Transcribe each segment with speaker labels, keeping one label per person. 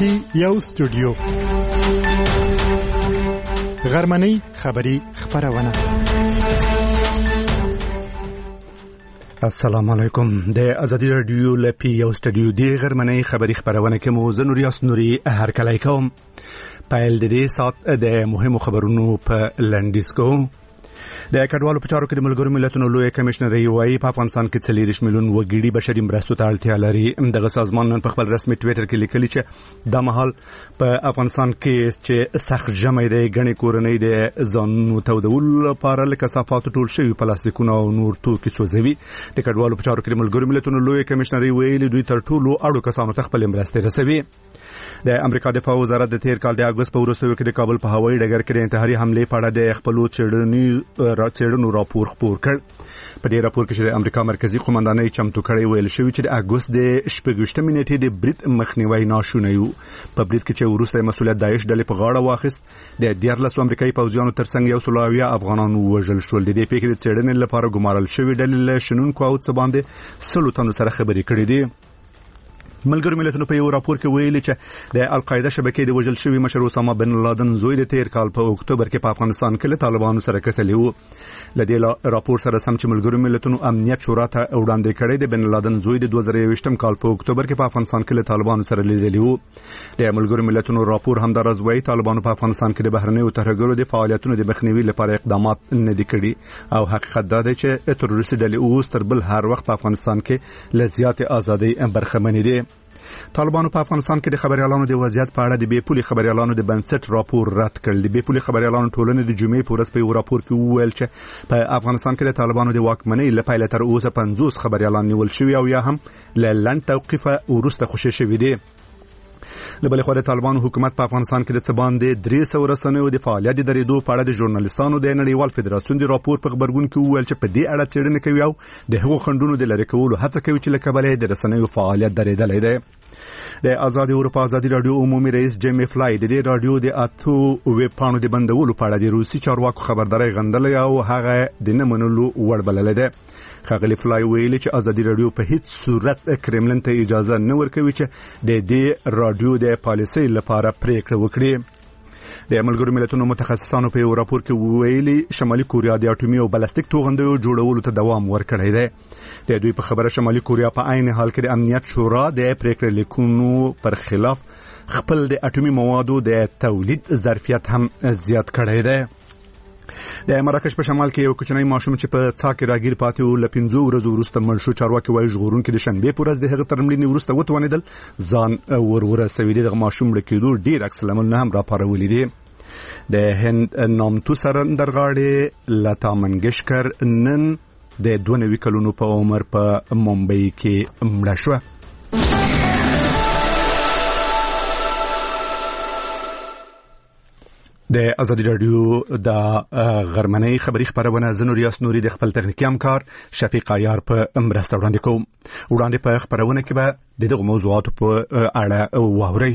Speaker 1: یو سټوډیو غرمنۍ خبری خبرونه. السلام علیکم. د ازادي رادیو لپی یو سټوډیو دی غرمنۍ خبری خبرونه کې مو زه نوریاس نوري هر کله کوم. پایل د دې سات د مهمو خبرونو په لنډیس کوم. د کډوالو په چارو کې د ملګرو ملتونو لوی کمشنر وایي په افغانستان کې 40 میلیون وګړي بشري مرستو ته اړتیا لري. دغه سازمان نن په خپل رسمي ټوئیټر کې لیکلي چې د مهال په افغانستان کې چې سخت جمع دی غني کورنۍ د ځانونو تودول لپاره له کثافات ټول شوی پلاستیکونه او نور توکي سوځوي. د کډوالو په چارو کې د ملګرو ملتونو لوی کمشنر ویلي دوی تر ټولو اړو کسانو ته خپل مرستې رسوي. د امریکا دفاع وزارت د تیر کال د اگست په وروستیو کې د کابل په هوایي ډګر کې د انتحاري حمله په اړه د خپلو څېړنو راپور خپور کړ. په دې راپور کې چې د امریکا مرکزی قومندانۍ چمتو کړی ویل شوی چې د اگست د 28 نیټې د برید مخنیوي ناشونی وو. په برید کې چې وروسته مسؤلیت داعش ډلې په غاړه واخیست د 14 امریکایي پوځیانو ترڅنګ 100 افغانان وژل شول. د دې پیښې د څېړنې لپاره ګمارل شوی ډلې له شنونکو او څه باندې 100 تنو سره خبرې کړې دي. ملګرو ملتونو په یو راپور کې ویلي چې د القاعده شبکې د وژل شوی مشر اسامه بن لادن زوی د تیر کال په اکتوبر کې په افغانستان کې له طالبانو سره کتلی وو. له دې راپور سره سم چې ملګرو ملتونو امنیت شورا ته وړاندې کړی د بن لادن زوی د 2021 کال په اکتوبر کې په افغانستان کې له طالبانو سره لیدلی وو. د ملګرو ملتونو راپور همدارس وایي طالبانو په افغانستان کې د بهرنیو ترهګرو د فعالیتونو د مخنیوي لپاره اقدامات نه دي کړي او حقیقت دا دی چې تروریستي ډلې اوس تر بل هر وخت په افغانستان کې له زیات ازادۍ برخمنې دي. طالبانو په افغانستان کې د خبريالانو د وضعیت په اړه د بیپولي خبريالانو د بنسټ راپور رد کړ. د بیپولي خبريالانو ټولنې د جمعې په ورځ په یو راپور کې وویل چې په افغانستان کې د طالبانو د واکمنۍ لپاره تر اوسه 50 خبريالان نیول شوي او یا هم له لنډ توقيفه ورسته خوشي شوي دي. له بل خوا د طالبانو حکومت په افغانستان کې د څه باندې 300 رسنیو د فعالیت د درېدو په اړه د ژورنالستانو د نړیوال فدراسیون د راپور په خبرګون کې وویل چې په دې اړه څېړنه کوي او د هغو خنډونو د لری کولو هڅه کوي چې له کبله د رسنیو فعالیت درېدلی دی. د آزادي اروپا آزادي رادیو عمومي رئیس جیمی فلای د دې رادیو د اتو ویب پاڼو د بندولو په اړه د روسي چارواکو خبرداري غندلې او هغه د نه منلو وړ بللې ده. خغلی فلای ویلي چې آزادي رادیو په هیڅ صورت کرملن ته اجازه نه ورکوي چې د دې رادیو د پالیسۍ لپاره پریکړه وکړي. د ملګرو ملتونو متخصصانو په یو راپور کې ویلي شمالي کوریا د اټومي او بلاستیک توغندیو جوړولو ته دوام ورکړی دی. د دوی په خبره شمالي کوریا په عین حال کې د امنیت شورا د پریکړې لیکونو پر خلاف خپل د اټومي موادو د تولید ظرفیت هم زیات کړی دی. د مراکش په شمال کې یو کوچنی ماشوم چې په څا کې راګیر پاتې و ل 15 ورځې وروسته مړ شو. چارواکي وايي ژغورونکي د شنبې په ورځ د هغه تر مړینې وروسته وتوانېدل ځان ورسوي. دغه ماشوم له کېدو ډیر عکس العملونه هم راپارولي دي. د هند نامتو سندرغاړې لتا منگیشکر نن د 92 کلونو په عمر په ممبئی کې مړه شوه. د ازادي رادیو د غرمنۍ خبری خبرونه زنور یاس نوري د خپل تخنیکی همکار شفیق عیار په مرسته وړاندې کوم. وړاندې په خبرونه کې به دغه موضوعات په اړه واوري.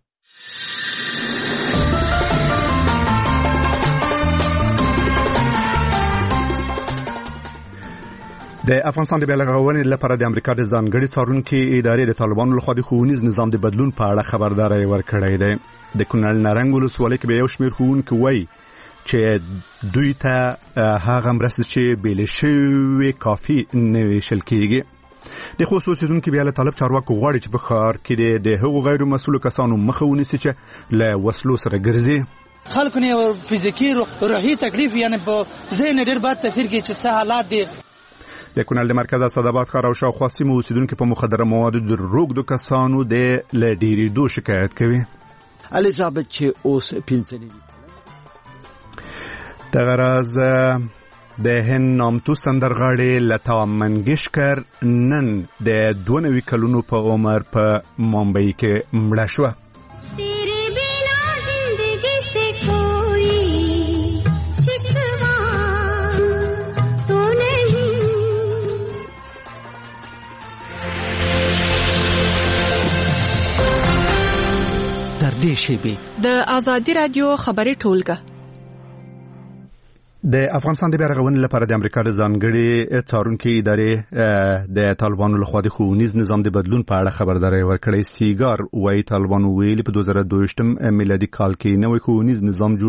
Speaker 1: د افغانستان د بیلغونې لپاره د امریکا د ځانګړي څارونکي ادارې د طالبانو لخوا د ښوونیز نظام د بدلون په اړه خبرداري ورکړې ده. د کونړ نارنګ ولسوالۍ کې به یو شمېر ښوونکي وایي چې دوی ته هغه مرستې چې بیلې شوې کافي نه ویشل کېږي. د خصوصي اوسیدونکو بیا له طالب چارواکو غواړي چې په ښار کې د هغو غیر مسؤلو کسانو مخه ونیسي چې له وسلو سره ګرځي.
Speaker 2: خلکو نه فزیکی روحي تکلیف یعنی په ذهن ډېر بد تاثیر کوي چې څه حالات دي.
Speaker 1: د کونړ د مرکز اسداباد ښار او شاوخوا سیمو اوسیدونکو په مخدره موادو د روږدو کسانو د ډېرېدو شکایت کوي.
Speaker 3: الیزابت چې اوس پنځنی
Speaker 1: دغه راز د هند نامتو سندرغاړې لتا منگیشکر نن د 92 کلونو په عمر په ممبئی کې مړه شوه.
Speaker 4: د ازادي رادیو خبري ټولګه
Speaker 1: د افغانستان د بیا رغونې لپاره د امریکا د ځانګړي څارونکي ادارې د طالبانو لخوا د ښوونیز نظام د بدلون په اړه خبرداری ورکړی. سیګار وايي طالبانو ویلي په 2022 میلادي کال کې نوې ښوونیز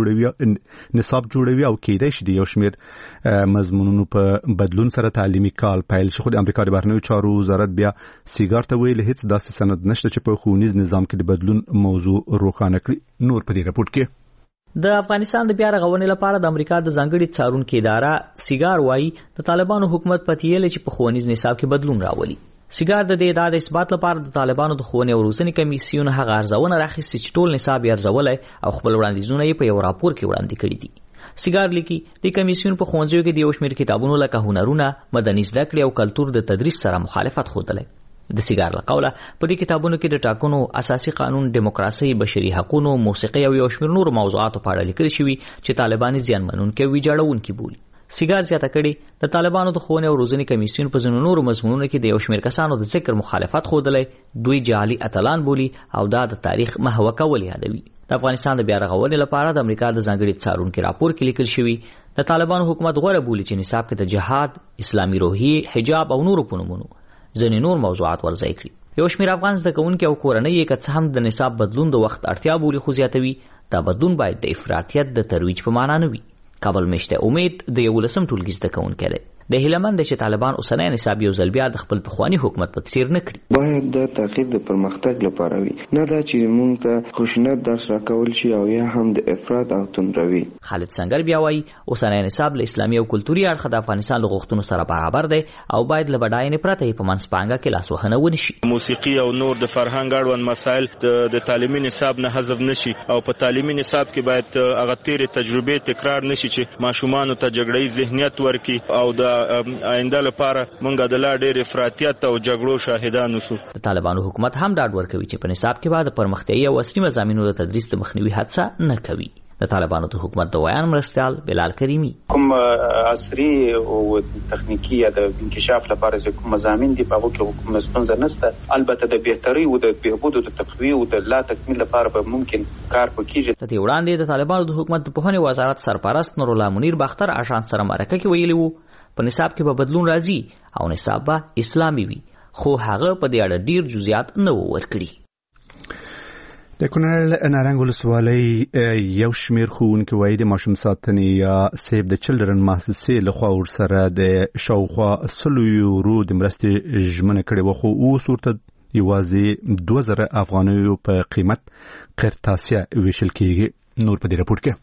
Speaker 1: نصاب جوړوي او کېدای شي د یو شمېر مضمونونو په بدلون سره تعلیمي کال پیل شي. خو د امریکا د بهرنیو چارو وزارت بیا سیګار ته ویلي هیڅ داسې سند نشته چې په ښوونیز نظام کې د بدلون موضوع روښانه کړي. نور په دې راپورټ کې
Speaker 4: د افغانستان د بیا رغونې لپاره د امریکا د ځانګړي څارونکي اداره سیګار وايي د طالبانو حکومت پتیل چې په ښوونیز نصاب کې بدلون راولي. سیګار د دې ادعا د اثبات لپاره د طالبانو د ښوونې او روزنې کمیسیون هغه ارزونه راخیستې چې ټول نصاب یې ارزولی او خپل وړاندیزونه یې په یو راپور کې وړاندې کړي دي. سیګار لیکي د کمیسیون په ښوونځیو کې د یو شمېر کتابونو لکه هنرونه، مدني زده کړې او کلتور د تدریس سره مخالفت ښودلی. د سیګار له قوله په دې کتابونو کې د ټاکنو، اساسي قانون، دیموکراسي، بشري حقوقو، موسیقي او یو شمېر نور موضوعاتو په اړه لیکل شوي چې طالبان زیانمنونکي او ویجاړونکي بولي. سیګار زیاته کړي د طالبانو د ښوونې او روزنې کمیسیون په ځینو نورو مضمونونو کې د یو شمېر کسانو د ذکر مخالفت ښودلی، دوی جعلي اتلان بولي او دا د تاریخ محوه کول یادوي. د افغانستان د بیا رغونې لپاره د امریکا د ځانګړي څارونکي راپور کې لیکل شوي د طالبانو حکومت غوره بولي چې نصاب کې د جهاد، اسلامي روحیې، حجاب او نورو په نومونو ځینې نور موضوعات ورځای کړي. یو شمېر افغان زده کوونکي او کورنۍ یې که څه هم د نصاب بدلون د وخت اړتیا بولي، خو زیاتوي دا بدلون باید د افراطیت د ترویج په معنا نه وي. کابل میشته امید د 11م ټولګي زده کوونکی دی. د هیلمند چې طالبان اوسنی نصاب یو ځل بیا د خپل پخواني حکومت په څیر نه کړي.
Speaker 5: باید د تغییر د پرمختګ لپاره وي، نه دا چې موږ ته خشونت درس راکول شي او یا هم د افراط او توندروي.
Speaker 4: خالد سنگر بیا وایي اوسنی نصاب له اسلامي او کلتوري اړخه د افغانستان له غوښتنو سره برابر دی او باید له بډاینې پرته یې په منځپانګه کې لاسوهنه ونه شي.
Speaker 6: موسیقي او نور د فرهنګ اړوند مسایل د تعلیمي نصاب نه حذف نشي او په تعلیمي نصاب کې باید هغه تیرې تجربې تکرار نشي چې ماشومانو ته جګړه‌یي ذهنیت ورکړي او د آینده لپاره مونږ د لا ډېر افراطیت او جګړو شاهدان اوسو.
Speaker 4: د طالبانو حکومت هم ډاډ ورکوي چې په نصاب کې به د پرمختیایي او عصري مضامینو د تدریس د مخنیوي هڅه نه کوي. د طالبانو د حکومت د ویان مرستیال بلال کریمی
Speaker 7: کوم عصري او تخنیکی یا د انکشاف لپاره چې کوم مضامین دي په هغه کې کوم ستونزه نشته. البته د بهتري او د بهبود او د تقویه او د لا تکمیل لپاره به ممکن کار وکړي.
Speaker 4: د دې وړاندې د طالبانو د حکومت د پوهنې وزارت سرپرست نور الله منیر باختر آشان سره مرکه کې ویلي وو په نصاب کې به بدلون راځي او نصاب به اسلامي وي، خو هغه په دې اړه ډیر جزئیات نه ورکړي.
Speaker 1: د کونړ نارنګ ولسوالۍ یو شمېر ښوونکي وایي د ماشوم ساتنې یا سیف د چلډرن مؤسسې لخوا ورسره د شاوخوا 100 یورو د مرستې ژمنه کړې وه، خو اوس ورته یوازې 2000 افغانیو په قیمت قرطاسیه ویشل کېږي. نور په دې راپورټ کې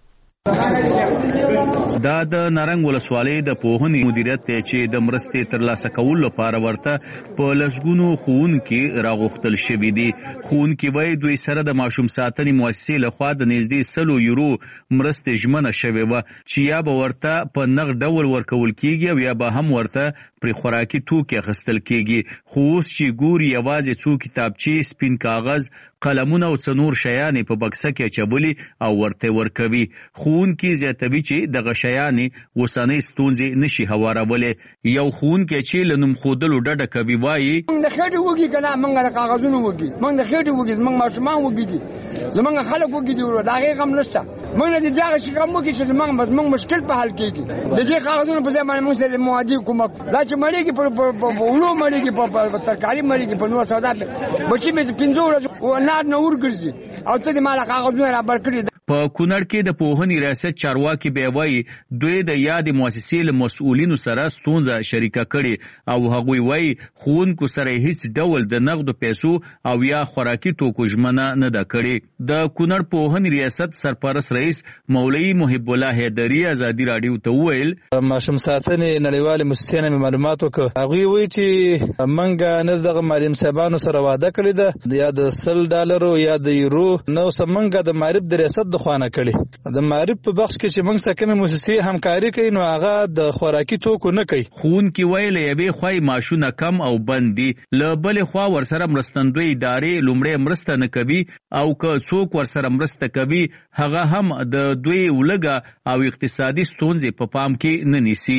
Speaker 8: دا د نارنګ ولسوالۍ د پوهنې مدیریت ته چې د مرستې ترلاسه کولو لپاره ورته په لسګونو ښوونکي راغوښتل شوي دي. ښوونکي وایي دوی سره د ماشوم ساتنې مؤسسې لخوا د نږدې 100 یورو مرستې ژمنه شوې وه چې یا به ورته په نغد ډول ورکول کېږي او یا به هم ورته پرې خوراکي توکي اخیستل کېږي. خو اوس چې ګوري یوازې څو کتابچې، سپین کاغذ، قلمونه او څنور شیانې په بکسه کې اچولي او ورته ورکوي. ښوونکي زیاتوي چې دغه شیانې اوسنۍ ستونزې نشي هوارولی. یو ښوونکی چې له نوم ښودلو ډډه کوي وایي
Speaker 9: موږ د خېټې وږي که نه، موږ د کاغذونو وږي، موږ د خېټې وږي، زموږ ماشومان وږي دي، زموږ خلک وږي دي، د هغې غم نشته. موږ نه د دغه شي غم وکړي چې زموږ مشکل په حل کېږي. د دې کاغذونو په ځای باندې موږ سره معادي کومک دا چې مړېږي په اولو مړېږي، په ترکاري مړېږي، په نور سودا بچي مې 15 ورځې نار نه ورګرځي او ته دې ما له کاغذونه رابر کړي.
Speaker 8: په کونړ کې د پوهنې ریاست چارواکي بیا وایي دوی د یادې مؤسسې له مسؤلینو سره ستونزه شریکه کړې او هغوی وایي ښوونکو سره هیڅ ډول د نغدو پیسو او یا خوراکي توکو ژمنه نه ده کړې. د کونړ پوهنې ریاست سرپرست رئیس مولوي محب الله حیدري ازادي راډیو ته وویل
Speaker 10: ماشوم ساتنې نړیوالې موسسې نه مې معلومات وکړ. هغوی وایي چې موږ نه دغه معلم صاحبانو سره وعده کړې ده یا د $100 یا د یورو نو موږ د معرف د ریاست خوانه کړي. د معرف په بخش کې چې موږ سره کومې مؤسسې همکاري کوي نو هغه د خوراکي توکو نه کوي.
Speaker 8: ښوونکي وایي له یوې خوا معاشونه کم او بند دي، له بلې خوا ورسره مرستندوی ادارې لومړی مرسته نه کوي او که څوک ورسره مرسته کوي هغه هم د دوی ولږه او اقتصادي ستونزې په پام کې نه نیسي.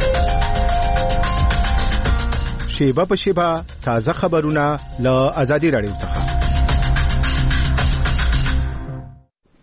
Speaker 1: شیبه په شیبه تازه خبرونه له ازادي راډیو څخه.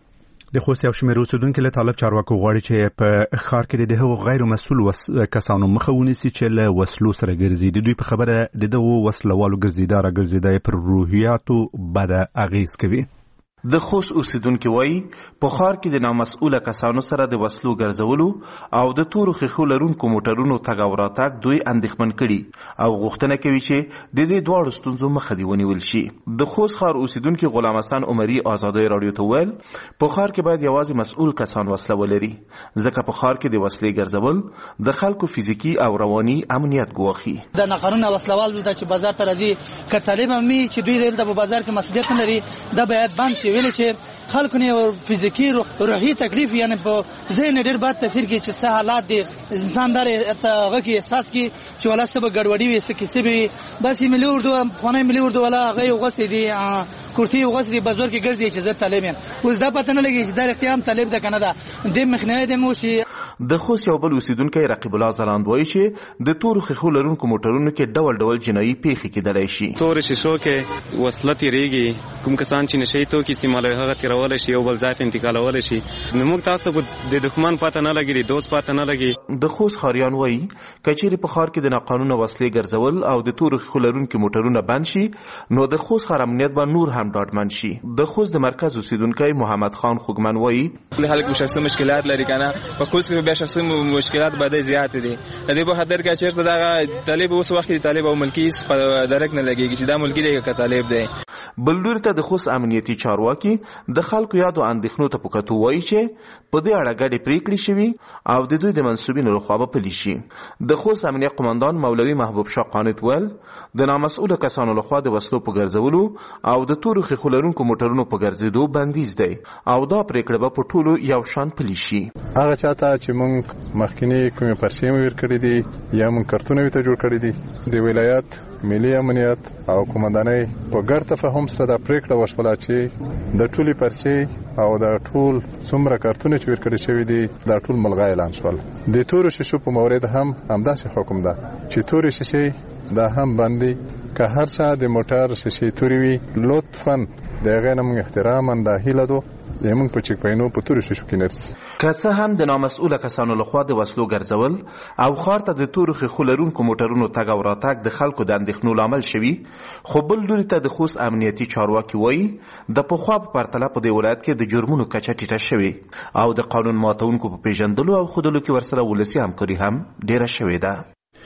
Speaker 1: د خوست یو شمېر اوسیدونکي له طالب چارواکو غواړي چې په ښار کې د هغو غیر مسؤل کسانو مخه ونیسي چې له وسلو سره ګرځي. د دوی په خبره د دغو وسلوالو ګرځېدا راګرځېدا پر روحیاتو بده اغېز کوي.
Speaker 11: د خوست اوسیدونکي وایي په ښار کې د نامسؤله کسانو سره د وسلو ګرځولو او د تورو ښیښو لرونکو موټرونو تګ او راتګ دوی اندېښمن کړي او غوښتنه کوي چې د دې دواړو ستونزو مخه دې ونیول شي. د خوست ښار اوسیدونکي غلام حسن عمري ازادۍ راډیو ته وویل په ښار کې باید یوازې مسؤل کسان وسله ولري ځکه په ښار کې د وسلې ګرځول د خلکو فزیکي او رواني امنیت ګواښي.
Speaker 2: د ناقانونه وسلوال دلته چې بازار ته راځي که طالب هم وي چې دوی دلته په بازار کې مسؤلیت نه لري دا باید بند شي. ویلې چې خلکو نه فزیکی روحي تکلیف یعنی په ذهن ډېر بد تاثیر کوي چې څه حالات دي انسان دار هغه کې احساس کوي چې ولا څه به ګډوډي وي څه کیسې به وي. بس ملي اردو افغاني ملي اردو ولا هغه وغوڅې دي کورتي وغوڅې دي بازار کې ګرځي چې زه طالب یم. اوس دا پته نه لګي چې دا اختیام طالب ده کنه ده د مخنیوي د موشي.
Speaker 11: د خوست یو بل اوسیدونکی رقیب الله زلاند وایي چې د تورو ښیښو لرونکو موټرونو کې ډول ډول جنایي پیښې کېدلی شي.
Speaker 12: تورو ښیښو کې وسله تېرېږي کوم کسان چې نشي توکي استعمالوي هغه تېرولی شي یو بل ځای ته انتقالولی شي. نو موږ تاسو ته د دښمن پته نه لګي د دوست پته نه لګي.
Speaker 11: د خوست ښاریان وایي که چیرې په ښار کې د ناقانونه وسلې ګرځول او د تورو ښیښو لرونکي موټرونه بند شي نو د خوست ښار امنیت به نور هم ډاډمن شي. د خوست د مرکز اوسیدونکی محمد خان خوږمن وایي
Speaker 13: خلک شخصي مشکلات لري کنه په خوست کې بیا شخصي مشکلات باندې زیات دي. د دې په خاطر کې چې دا طالب اوس وخت دی طالب او ملکی په درک نه لګيږي چې دا ملکی دی که طالب دی.
Speaker 11: بل لوري ته د خوست امنیتي چارواکي د خلکو یادو اندېښنو ته په کتو وایي چې په دې اړه ګډې پریکړې شوي او د دوی د منصوبینو لخوا به پلي شي. د خوست امنیت قماندان مولوي محبوب شاه قانت ویل د نامسؤله کسانو لخوا د وسلو په ګرځولو او د تورو ښیښو لرونکو موټرونو په ګرځېدو بندیز دی او دا پریکړه به په ټولو یو شان پلي شي.
Speaker 14: هغه چاته چې موږ مخکینی کومې پرچې مې ورکړې دي یا موږ کارتونه ورته جوړ کړي دي د ولایت ملي امنیت او قومندانۍ په ګډ تفاهم سره دا پریکړه وشوله چې د ټولې پرچې او د ټول څومره کارتونه چې ورکړي شوي دي دا ټول ملغا اعلان شول. د تورو ښیښو په مورد هم همداسې حکم ده چې تورې ښیښې دا هم باندې که هر چا د موټر ښیښې تورې وي لطفا د هغې نه موږ احتراما دا هیله ده زموږ په چک پاینو په تورو ښیښو کې نرسي.
Speaker 11: که څه هم د نامسؤله کسانو لخوا د وسلو ګرځول او ښار ته د تورو ښیښو لرونکو موټرونو تګ او راتګ د خلکو د اندېښنو لامل شوي خو بل لوري ته د خوست امنیتي چارواکي وایي د پخوا په پرتله په دې ولایت کې د جرمونو کچه ټیټه شوې او د قانون ماتونکو په پیژندلو او ښودلو کې ورسره ولسي همکاري هم ډېره شوې ده.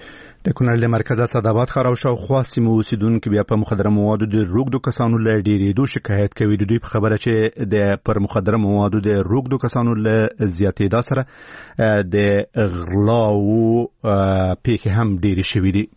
Speaker 1: د کونړ له مرکزه اسداباد ښار او شاوخوا سیمو اوسیدونکي بیا په مخدره موادو د روږدو کسانو له ډېرېدو شکایت کوي. د دوی په خبره چې د پر مخدره موادو د روږدو کسانو له زیاتېدا سره د غلاو پیښې هم ډېرې شوي دي.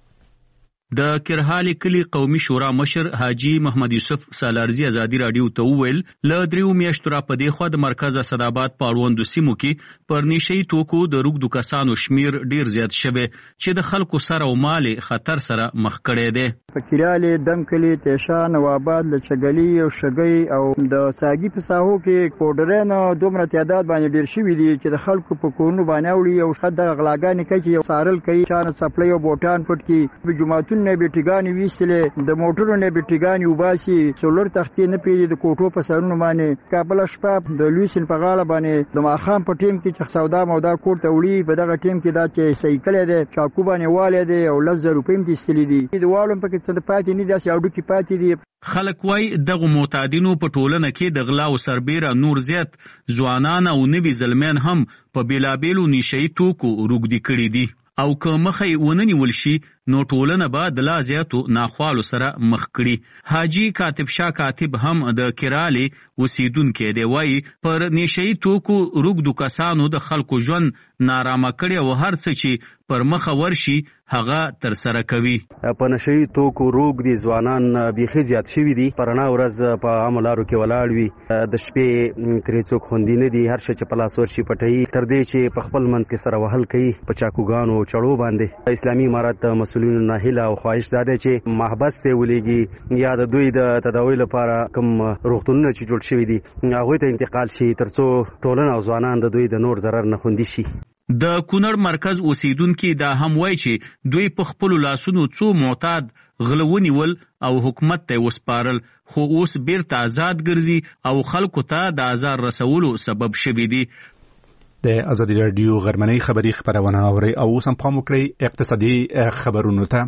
Speaker 8: د کرهالي کلی قومي شورا مشر حاجی محمد یوسف سالارزي ازادي رادیو ته وویل له 3 میاشتو را په دې خوا د مرکز اسداباد په اړوندو سیمو کې پر نشي توکو د روږدو کسانو شمیر ډیر زیات شوی چې د خلکو سره او مال خطر سره مخ کړي دي.
Speaker 15: په کریالي دمکلي تیشان نواباد لچګلي او شګي او د ساګي په ساحو کې پودرن دومره تعداد باندې ډیر شوی دي چې د خلکو په کورونو باندې وړي او خد غلاګانې کوي یو سارل کوي چانه سپلای او بوټان پټ کی جمعهتون نه بیټګانی ویستلې د موټرو نه بیټګانی وباسي سولر تختې نه پیږي د کوټو په سرونو باندې کابل شپه د لویسن په غاړه باندې د ماخام په ټیم کې چې سودا مودا کوټ ته وړي په دغه ټیم کې دا چې سایکل دی چاکو باندې والي دی او 1000 روپۍ هم کیستلې دي د والم په کې څه پاتې نه داسې اډو کې پاتې دي.
Speaker 8: خلک وای دغه معتادینو په ټولنه کې د غلا او سربېره نور زیات ځوانان او نوي زلمین هم په بیلابېلو نشئی توکو روږدي کړي دي او که مخې ونه نیول شي نو ټولنه به د لا زیاتو ناخوالو سره مخ کړي. حاجی کاتب شاه کاتب هم د کرالی اوسیدونکی دی وایي پر نشئی توکو روږدو کسانو د خلکو ژوند نارامه کړي او هر څه چې پر مخه ورشي هغه تر سره کوي.
Speaker 16: په نشئی توکو روږدي ځوانان بیخي زیات شوي دي په رڼا ورځ په عامو لارو کې ولاړ وي د شپې ترې څوک خوندي نه دي هر شی چې په لاس ورشي پټوي تر دې چې په خپل منځ کې سره وهل کوي په چاکوګانو چړو باندې. اسلامي امارت مسؤلینو نه هیله او خواهش دا دی چې محبس ته ولېږي یا د دوی د تداوی لپاره کوم روغتونونه چې جوړ شوي دي هغوی ته انتقال شي ترڅو ټولنه او ځوانان د دوی د نور ضرر نه خوندي شي.
Speaker 8: د کونړ مرکز اوسیدونکي دا هم وایي چې دوی په خپل لاسونو څو معتاد غلونیول او حکومت ته وسپارل، خو اوس بیرته آزاد ګرځي او خلکو ته د آزار رسولو سبب شوي دي.
Speaker 1: د ازادي راډیو غرمنۍ خبری خبرونه اوري او اوس هم پام وکړئ اقتصادي خبرونو ته.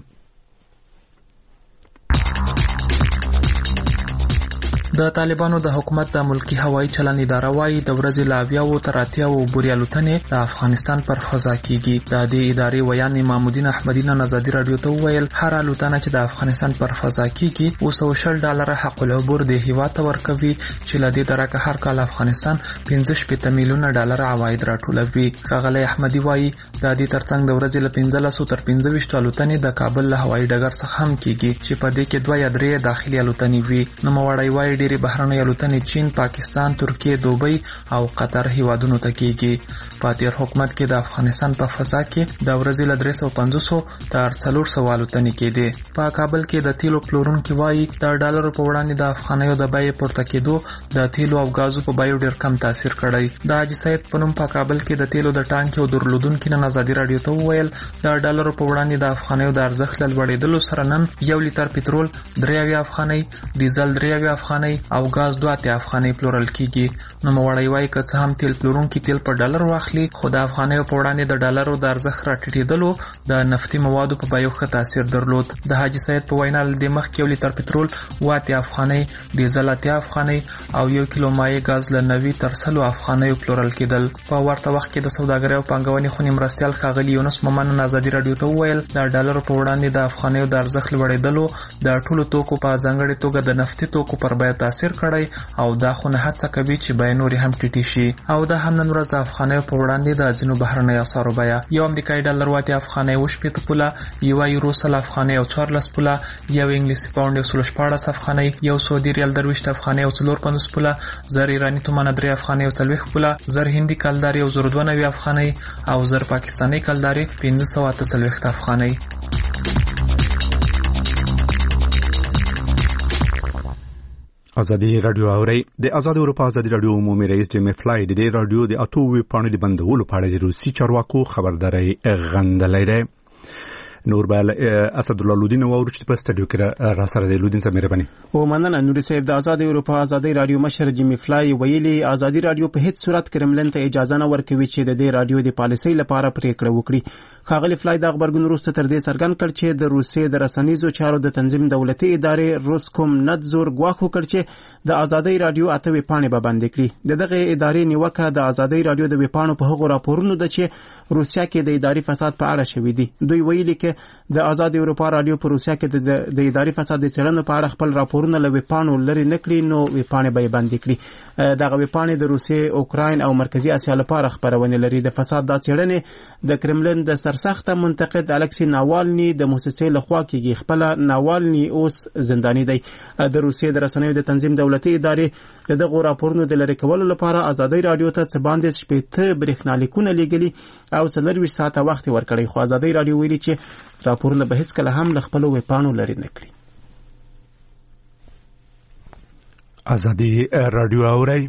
Speaker 17: د طالبانو د حکومت د ملکی هوایي چلن اداره وايي د ورځې لا 80 تر 80 بوري الوتنې د افغانستان پر فضا کیږي. د دې ادارې ویان امام الدین احمدی نن ازادي راډیو ته وویل هر الوتنه چې د افغانستان پر فضا کیږي $200 حق العبور د هیواد ورکوي چې لدې درکه هر کال افغانستان $15 میلیون عواید راټولوي. ښاغلی احمدی وايي د دې ترڅنګ د ورځې له 15 تر 25 الوتنې د کابل له هوایي ډګر څخه هم کیږي چې په دې کې 2 یا 3 داخلي الوتنې وي. نو موړی وايي ډېری بهرنۍ الوتنې چین، پاکستان، ترکیه، دوبۍ او قطر هیوادونو ته کیږي. په تیر حکومت کې د افغانستان په فضا کې د ورځې له 350 تر 400 الوتنې کېدې. په کابل کې د تیلو پلورونکي وايي د ډالرو په وړاندې د افغانیو د بیې پورته کېدو د تیلو او غازو په بیو ډېر کم تاثیر کړی. د حاجي سید په نوم په کابل کې د تیلو د ټانکي او درلودونکو نن ازادي راډیو ته وویل د ډالرو په وړاندې د افغانیو د ارزښت له لوړېدلو سره نن 1 لیټر پټرول 3 افغانۍ، ډیزل 3 افغانۍ او غاز 2 افغانۍ پلورل کیږي. نو موړی وايي که څه هم تیل پلورونکي تیل په ډالر واخلي خو د افغانیو په وړاندې د ډالرو د ارزښت راټیټېدلو د نفتي موادو په بیو ښه تاثیر درلود. د حاجي سید په وینا له دې مخکې 1 لیټر پټرول 8 افغانۍ، ډیزل 8 افغانۍ او 1 کیلو مایع غاز له 90 تر 100 افغانۍ پلورل کېدل. په ورته وخت کې د سوداګرۍ او پانګونې خونې مرستیال ښاغلي یونس مومن آزادي راډیو ته وویل د ډالرو په وړاندې د افغانیو د ارزښت لوړېدلو د ټولو توکو په ځانګړې توګه د نفتي توکو پر بیه تاثیر کړی او دا خو نه هڅه کوي چې بیه نورې هم ټیټې شي. او دا هم نن ورځ د افغانیو په وړاندې د ځینو بهرنیو اسعارو بیه 1 امریکایي ډالر 8 افغانۍ 80 پوله، 1 یورو 100 افغانۍ او 14 پوله، 1 انګلیسي پاونډ 114 افغانۍ، 1 سعودي ریال 20 افغانۍ او 450 پوله، 1000 ایرانی تومان 3 افغانۍ او 40 پوله، 1000 هندي کلداري او 92 افغانۍ او 1000 پاکستاني کلداري 548 افغانۍ.
Speaker 1: ازادي راډیو اوري د آزاد اروپا ازادي راډیو عمومي رئیس جیم فلای د راډیو د اتووي پاڼې د بندولو په اړه د روسي چارواکو خبرداري غندلې ده. نور بل اسد الله لودین او ورچ په سټډیو کې را سره د لودین سره مهرباني
Speaker 18: او مننه. نور صاحب د آزاد اروپا ازادي راډیو مشر جیم فلای ویلي آزادي راډیو په هیڅ صورت کرملن ته اجازه نه ورکوي چې د دې راډیو د پالیسۍ لپاره پریکړه وکړي. ښاغلی فلای د خبرګون وروسته تر دې څرګند کړ چې د روسیې د رسنیزو چارو د تنظیم دولتي ادارې روسکوم نتزور ګواښ وکړ چې د آزادي راډیو 8 ویبپاڼې به بندې کړي. دغه ادارې نیوکه د آزادي راډیو د ویبپاڼو په هغو راپورونو ده چې روسیا کې د اداري فساد په اړه شوي دي. دوی ویلي چې د آزاد اروپا راډیو په روسیا کې د اداري فساد د څېړنو په اړه خپل راپورونه له ویبپاڼو لرې نه کړي نو ویبپاڼې به یې بندې کړي. دغه ویبپاڼې د روسیې، اوکراین او مرکزي اسیا لپاره خپرونې لري. د فساد دا څېړنې د کرملن د سرسخته منتقد الکسی ناوالني د موسسې لخوا کېږي. خپل ناوالني اوس زنداني دی. د روسیې د رسنیو د تنظیم دولتي ادارې دغه راپورونو د لرې کولو لپاره آزادي راډیو ته څه باندې 80 برېښنالیکونه لیږلي او 24 ساعته وخت ورکړی، خو آزادي راډیو ویلي چې راپورونه به هیڅ کله هم له خپل ویبپاڼو لرې نه کړي.
Speaker 1: آزادي راډیو اوري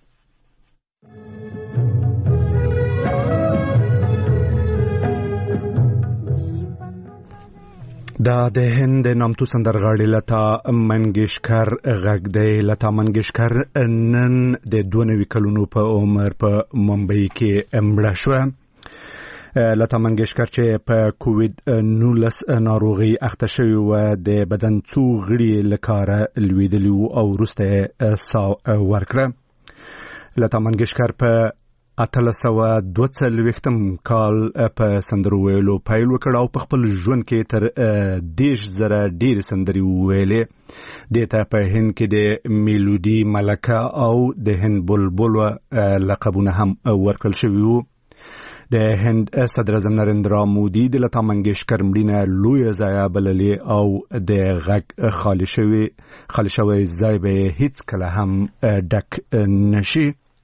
Speaker 1: د هند نامتو سندرغاړي لتا منګیشکر غږ دی. لتا منګیشکر نن د 92 کلونو په عمر په ممبئی کې مړه شوه. لتا منګیشکر چې په کووید 19 ناروغي اخته شوی و د بدن څو غړي لکاره لویدلی او وروسته سا ورکړه. لتا منګیشکر په 1842 کال په سندرو ویلو پیل وکړ او په خپل ژوند کې تر 10,000 ډېر سندري ویلې. دته په هند کې د میلودي ملکه او د هند بلبل لقبونه هم ورکړل شوي وو. د هند صدر اعظم نریندرا مودي د لتا منګیشکر مړینه لوی ضایعه بللې او د غږ خالي شوی ځای به هیڅ کله هم ډک نشي.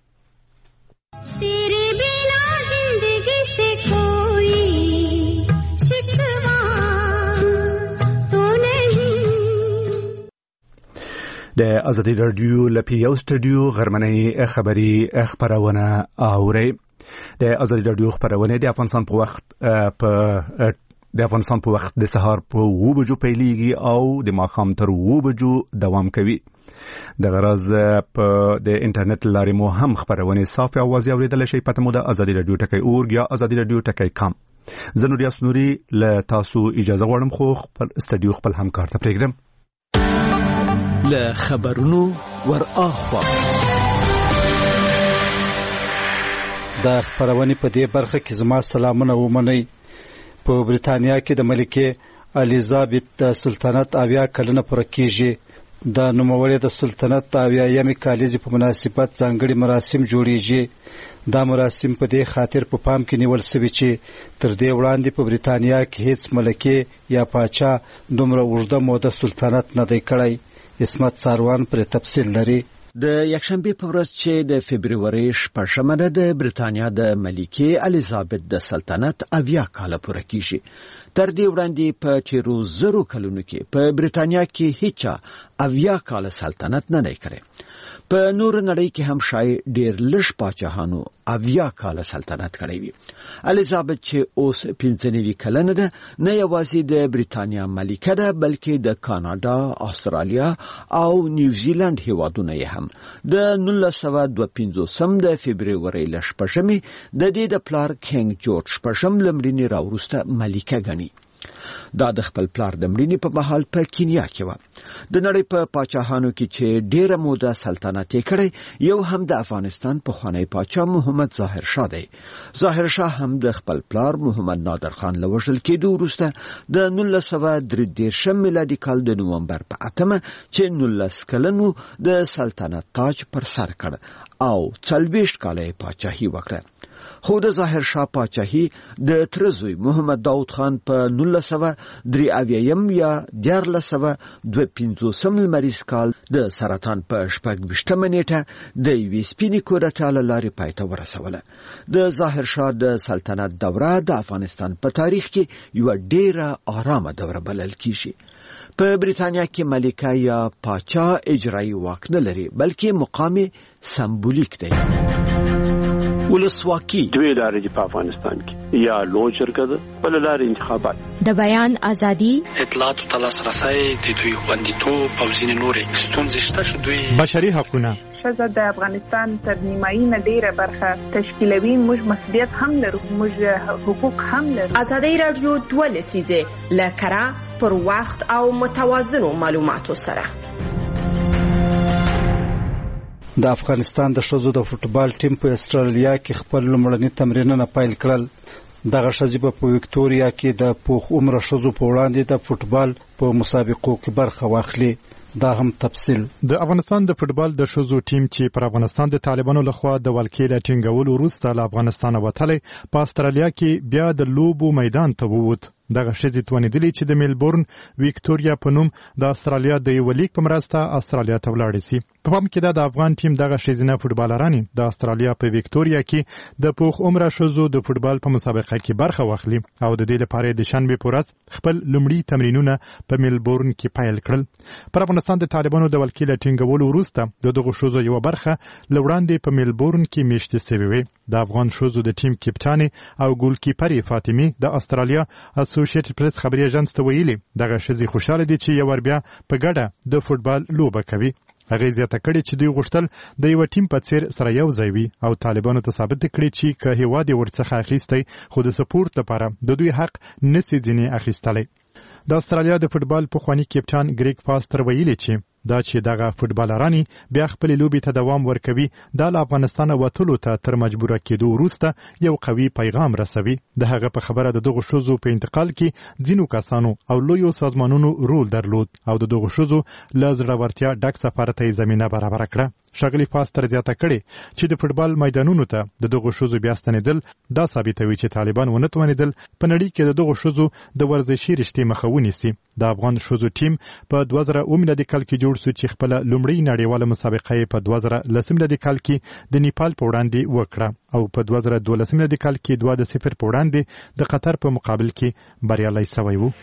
Speaker 1: د ازادي راډیو لپاره یو سټډیو غرمنۍ خبری خبرونه اوري. د ازادي راډیو خبرونه د افغانستان په وخت په د افغانستان په وخت د سهار په 2 بجو پیلېږي او د ماښام تر 2 بجو دوام کوي. د غرض په د انټرنیټ لارې مو هم خبرونه صاف او واضح اوریدل شي. پته مو د ازادي رادیو ټکی اورګ یا ازادي رادیو ټکی کام. زه نور یاس نوري له تاسو اجازه غواړم خو خپل استډیو خپل همکار ته پرېږدم.
Speaker 3: له خبرونو ور اخوا
Speaker 19: د خبرونه په دې برخه کې زما سلامونه ومنئ. په بریتانیا کې د ملکه الیزابت د سلطنت 80 کلنه پوره کیږي. د نوموړې د سلطنت 80 کالیزې په مناسبت ځانګړي مراسم جوړیږي. دا مراسم په دې خاطر په پام کې نیول شوی چې تر دې وړاندې په بریتانیا کې هیڅ ملکه یا پاچا دومره اوږده موده سلطنت نه دی کړی. اسمت ساروان پر تفصیل لري.
Speaker 3: د یکشنبه په ورځ چې د فبرवरी 8 د بریتانیا د ملکه الیزابت د سلطنت 80 کال پوره کیږي. تر دې وړاندې په 0 کلونو کې په بریتانیا کې هیڅ 80 کال سلطنت نه دی کړی. په نور نړۍ کې هم شاید ډېر لږ پاچاهانو 80 کال سلطنت کړی وي. الیزابت چې اوس 95 کلنه ده نه یوازې د بریتانیا ملکه ده بلکې د کاناډا، استرالیا او نیوزیلند هیوادونه یې هم د 1952 د فبرवरी 8 د دې د پلار کینګ جورج 8 لمړنی راوروسته ملکه غني. دا د خپل پلار د مړینې په مهال په کینیا کې و. د نړۍ په پاچاهانو کې چې ډېره موده سلطنت یې کړی یو هم د افغانستان پخوانی پاچا محمد ظاهر شاه دی. ظاهر شاه هم د خپل پلار محمد نادر خان له وژل کېدو وروسته د 1933 میلادي کال د نومبر په 8 چې 19 کلنو د سلطنت تاج پر سر کړ او 40 کاله پاچاهي وکړه. خو د ظاهر شاه پاچاهي د ترزوی محمد داود خان په 1953 یا 1952 لمریز کال د سرطان په 28 نیټه د یوې سپینې کورټې له لارې پای ته ورسوله. د ظاهر شاه د سلطنت دوره د افغانستان په تاریخ کې یو ډېره آرامه دوره بلل کیږي. په بریتانیا کې ملکه یا پاچا اجرایي واک نه لري بلکې مقام سمبولیک دی.
Speaker 20: ولسواکي دوی لارې په افغانستان کې یا لوی جرګه ده بل لارې انتخابات
Speaker 21: د بیان ازادي
Speaker 22: اطلاعات او لاسرسي د دوی خوندیتوب او ځینې نورې ستونزې شته چې دوی
Speaker 1: بشري حقوقونه
Speaker 23: ښځه د افغانستان تر نیمایي نه ډیره برخه تشکیلوي. موږ مسؤلیت هم لرو، موږ حقوق هم لرو.
Speaker 24: ازادي رادیو 2 لسیزه لکره پر وخت او متوازنو معلوماتو سره.
Speaker 19: د افغانستان د ښځو د فوټبال ټیم په استرالیا کې خپل لومړني تمرینونه پیل کړل. دغه ښځې په وکټوريا کې د پوخ عمر ښځو په وړاندې د فوټبال په مسابقو کې برخه واخلي. دا هم تفصیل.
Speaker 1: د افغانستان د فوټبال د ښځو ټیم چې پر افغانستان د طالبانو لخوا د ولکې له ټینګولو وروسته له افغانستان وتلی په استرالیا کې بیا د لوبو میدان ته ووت. دغه ښځې توانېدلې چې د میلبورن وکټوريا په نوم د استرالیا د یو لیګ په مرسته استرالیا ته ولاړې شي. په پام کې د افغان ټیم دغه ښځینه فوټبالرانې د استرالیا په وکټوريا کې د پوخ عمره ښځو د فوټبال په مسابقه کې برخه واخلي او د دې لپاره د شنبه په ورځ خپل لومړي تمرینونه په میلبورن کې پیل کړل. پر افغانستان د طالبانو د ولکې له ټینګولو وروسته دغه ښځو یو برخه لوړاندې په میلبورن کې میشته شوې وي. د افغان ښځو د ټیم کپټانې او ګولکیپرې فاطمه د استرالیا اسوسییټډ پریس خبري اژانس ته ویلي دغه ښځې خوشاله دي چې یو بیا په ګډه د فوټبال لوبه کوي. هغه زیاته کړي چې دوی غوښتل د یو ټیم په څیر سره یو ځای وي او طالبانو ته ثابت کړي چې که هیواد ورڅخه اخیستی خو د سپورت لپاره د دوی حق نسي ځینې اخیستلی. د استرالیا د فوټبال پخوانی کپټان ګریګ فاستر ویلي چې دا چې دغه فوټبالرانی بیا خپل لوبي ته دوام ورکوي د افغانستان وټولو ته تر مجبوره کېدو وروسته یو قوي پیغام رسوي. د هغه په خبره د دغه ښځو په انتقال کې ځینو کسانو او لویو سازمانونو رول درلود او د دغه ښځو له زړورتیا ډک سفر ته زمينه برابر کړه. شغلی فاستر زیاته کړي چې د فوټبال میدانونو ته د دغه ښځو بیا ستنېدل دا ثابتوي چې طالبان ونه توانېدل په نړۍ کې د دغه ښځو د ورزشي رشتې مخه ونیسي. د افغان ښځو ټیم په 2000 میلادي کال کې جوړ شو چې خپل لومړی نړیواله مسابقه په 2010 میلادي کال کې د نیپال په وړاندې وکړه او په 2012 میلادي کال کې 2-0 په وړاندې د قطر په مقابل کې بریالي شوی وو.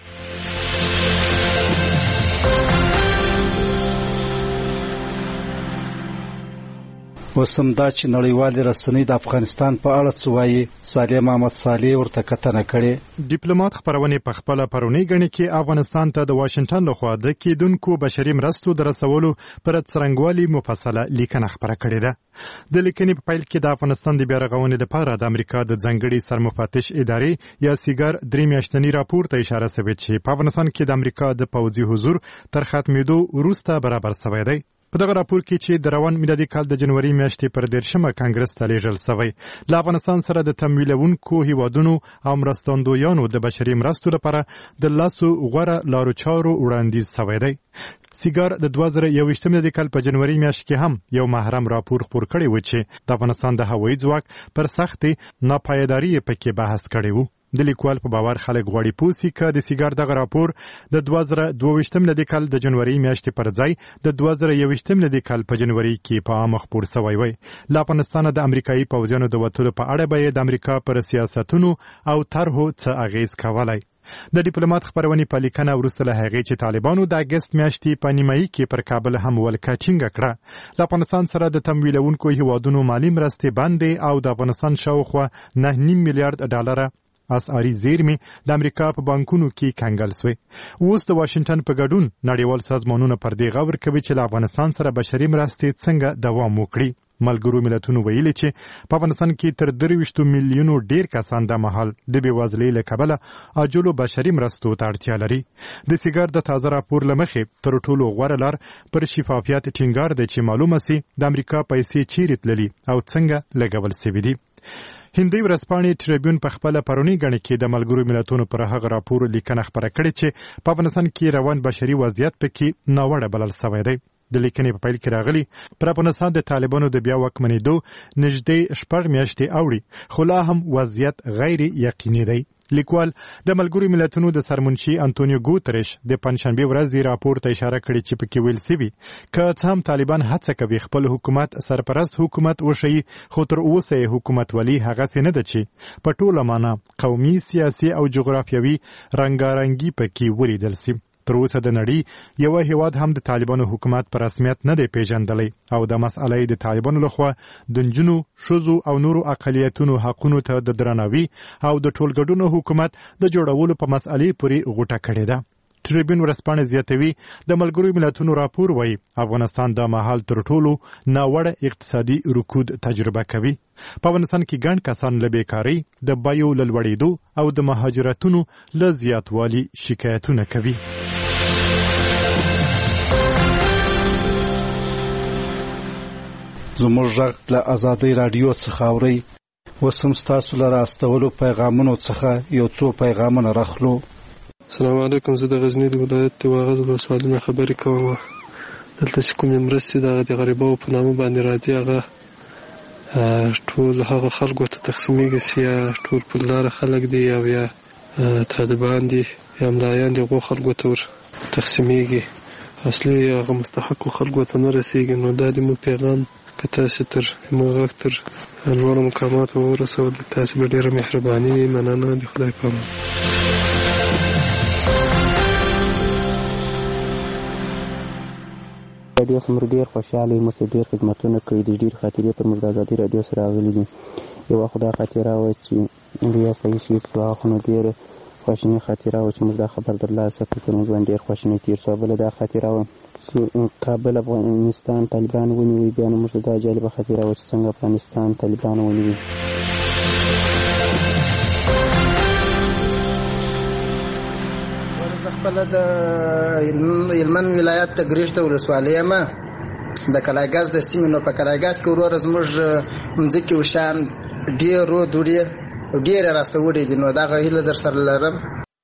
Speaker 19: وسم دا چې نړیوال رسنۍ د افغانستان په اړه څه وایي سالم احمد صالح ورته کتنه کړې.
Speaker 5: ډیپلوماټ خبرونه په خپل پرونی غني کې افغانستان ته د واشنگټن لخوا د کېدونکو بشري مرستو د رسولو پر څرنګوالي مفصله لیکنه خبره کړې ده. د لیکنې په پیل کې د افغانستان د بیا رغونې لپاره د امریکا د ځنګړي سرمفتش ادارې یا سیګار 3 میاشتنی راپور ته اشاره شوې چې په افغانستان کې د امریکا د پوځي حضور تر ختمېدو وروسته برابر شوی دی. په دغه راپور کې چې د روان میلادي کال د جنوري میاشتې پر 13مه کانګرس ته لیږل شوی له افغانستان سره د تمویلونکو هیوادونو او مرستندویانو د بشري مرستو لپاره د لاسو غوره لارو چارو وړاندیز شوی دی. سیګار د 2021 میلادي کال په جنوري میاشت کې هم یو محرم راپور خپور کړی و چې د افغانستان د هوایي ځواک پر سختې ناپایداري پکې بحث کړی و. د لیکوال په باور خلک غواړي پوسي چې د سیګار دغه راپور د 2022 میلادي کال د جنوري میاشتې پر ځای د 2021 میلادي کال په جنوري کې په عام خبر شوی وي. له افغانستان د امریکایي پوځیانو د وټولو په اړه به د امریکا پر سیاستونو او طرحو څه اغیز کولای. د ډیپلوماټ خبرونه په لیکنه ورسته له هغې چې طالبانو د اگست میاشتې په نیمایي کې پر کابل هم ولکه ټینګه کړه. له افغانستان سره د تمویلونکو هیوادونو مالی مرستې بندې او د افغانستان شاوخوا 9.5 میلیارډ ډالر اسعاري زیرمې د امریکا په بانکونو کې کنګل شوې. اوس د واشنگټن په ګډون نړیوال سازمانونه پر دې غور کوي چې له افغانستان سره بشري مرستې څنګه دوام وکړي. ملګرو ملتونو ویلي چې په افغانستان کې تر 23 میلیونو ډیر کسان د مهال د بېوزلۍ له کبله عاجلو بشري مرستو ته اړتیا لري. د سیګار د تازه راپور له مخې تر ټولو غوره لار پر شفافیت ټینګار دی چې معلومه سي د امریکا پیسې چیرې تللي او څنګه لګول شوي دي. هندي ورځپاڼې ټریبیون په خپل پرونی غني کې د ملګرو ملتونو پر هغه راپور لیکنه خبره کړې چې په افغانستان کې روان بشري وضعیت پکې ناوړه بلل شوی دی. د لیکنې په پیل کې راغلي پر افغانستان د طالبانو د بیا واکمنېدو نږدې 4 میاشتې اوړي خو لا هم وضعیت غیر یقیني دی. لیکوال د ملګرو ملتونو د سرمنشي انټونیو ګوتریش د پنځشنبه ورځې راپور ته اشاره کړې چې پکې ویل شوی چې هم طالبان هڅه کوي خپل حکومت سرپرست حکومت وشي خو تر اوسه حکومت ولی هغه څه نه ده چې په ټوله معنا قومي سیاسي او جغرافیوي رنګارنګي پکې ولیدل شي. تر اوسه د نړۍ یو هیواد هم د طالبانو حکومت په رسمیت نه دی پیژندلی او د مسألې د طالبانو لخوا د نجونو شوزو او نورو اقلیتونو حقونو ته د درناوي او د ټولګډونو حکومت د جوړولو په مسألې پورې غوټه کړې ده. ټریبیون ورځپاڼه زیاتوي د ملګرو ملتونو راپور وایي افغانستان د مهال تر ټولو ناوړه اقتصادي رکود تجربه کوي. په افغانستان کې ګڼ کسان له بیکارۍ د بیو له لوړېدو او د مهاجرتونو له زیاتوالي شکایتونه کوي.
Speaker 19: زموږ غږ له ازادۍ راډیو څخه اورئ. اوس هم ستاسو له راستولو پیغامونو څخه یو څو پیغامونه راخلو.
Speaker 6: السلام علیکم. زه د غزنی د ولایت واغظ ولسوالۍ خبرې کوم. دلته چې کومې مرستې د غریبو په نامه باندې راځي هغه ټول هغه خلکو ته تقسیمیږي چې یا ټول پولدار خلک دي او یا طالبان دي یا ملایان دي هغو خلکو ته ور تقسیمیږي اصلي هغه مستحقو خلکو ته نه رسیږي. نو دا د موږ پیغام که تاسې تر موږ غږ تر لوړو مقاماتو ورسول تاسې به ډېره مهرباني وي. مننه. د خدای په امان.
Speaker 7: رادیو سمر ډیر خوشاله یم چې ډیر خدمتونه کوي. د ډیر خاطرې پر موږ د ازادي رادیو سره راغلي دي. یو خدای خاطره و چې بیا صحیح شي خو ډیر خوشنی خاطره و چې موږ دا خبر درلاسه کړو. موږ باندې ډیر خوشنی تیر شو. بل دا خاطره و چې کابل افغانستان طالبان ونیوي. بیا نو موږ دا جالبه خاطره و چې څنګه افغانستان طالبان ونیوي.
Speaker 21: خپل د هلمند ولایت د ګریشته ولسوالۍ یم د کلاګاز د سیمې. نو په کلاګاز کې وروره زموږ مځکې وشیان ډېرو دوړې ډېرې راسوړې دي. نو دغه هیله در سره لرم.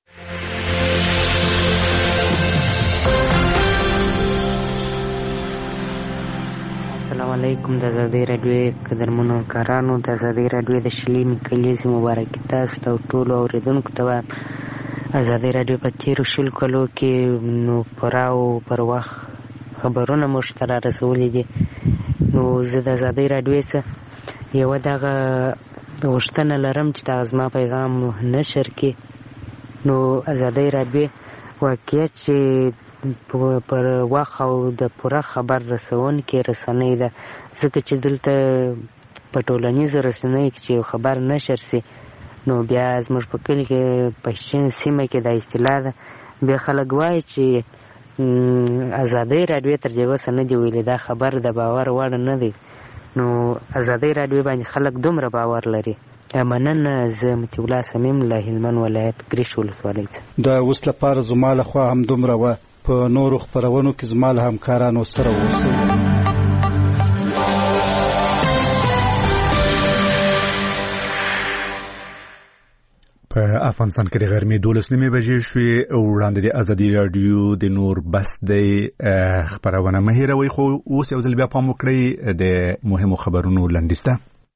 Speaker 25: السلام علیکم. د ازادۍ راډیو قدرمنو کارانو د ازادۍ راډیو د شلمې کلیزې مبارکي تاسو ته او ټولو اورېدونکو ته وایم. ازادۍ راډیو په تیرو 20 کلو کې نو پوره او پر وخت خبرونه موږ ته رارسولي دي. نو زه د ازادۍ راډیو څخه یوه دغه غوښتنه لرم چې دغه زما پیغام نشر کړي. نو ازادۍ راډیو واقعیت چې پر وخت او د پوره خبر رسونکې رسنۍ ده، ځکه چې دلته په ټولنیزو رسنیو کې چې یو خبر نشر سي نو بیا زموږ په کلي کې پښتون سیمه کې دا اصطلاح ده، بیا خلک وایي چې ازادۍ راډیو تر دې وسه نه دی ویلي، دا خبر د باور وړ نه دی. نو ازادۍ راډیو باندې خلک دومره باور لري. مننه. زه مطیع الله صمیم له هلمند ولایت ګریش ولسوالۍ څخه.
Speaker 19: د اوس لپاره زما لخوا هم دومره وه. په نورو خپرونو کې زما له همکارانو سره اوسئ.
Speaker 1: په افغانستان کې د غرمې 12 بجې شوې او وړاندې د ازادي رادیو د نور بس د خبرونه مهیروي، خو اوس یو ځل بیا پام وکړئ د مهمو خبرونو لنډیسته.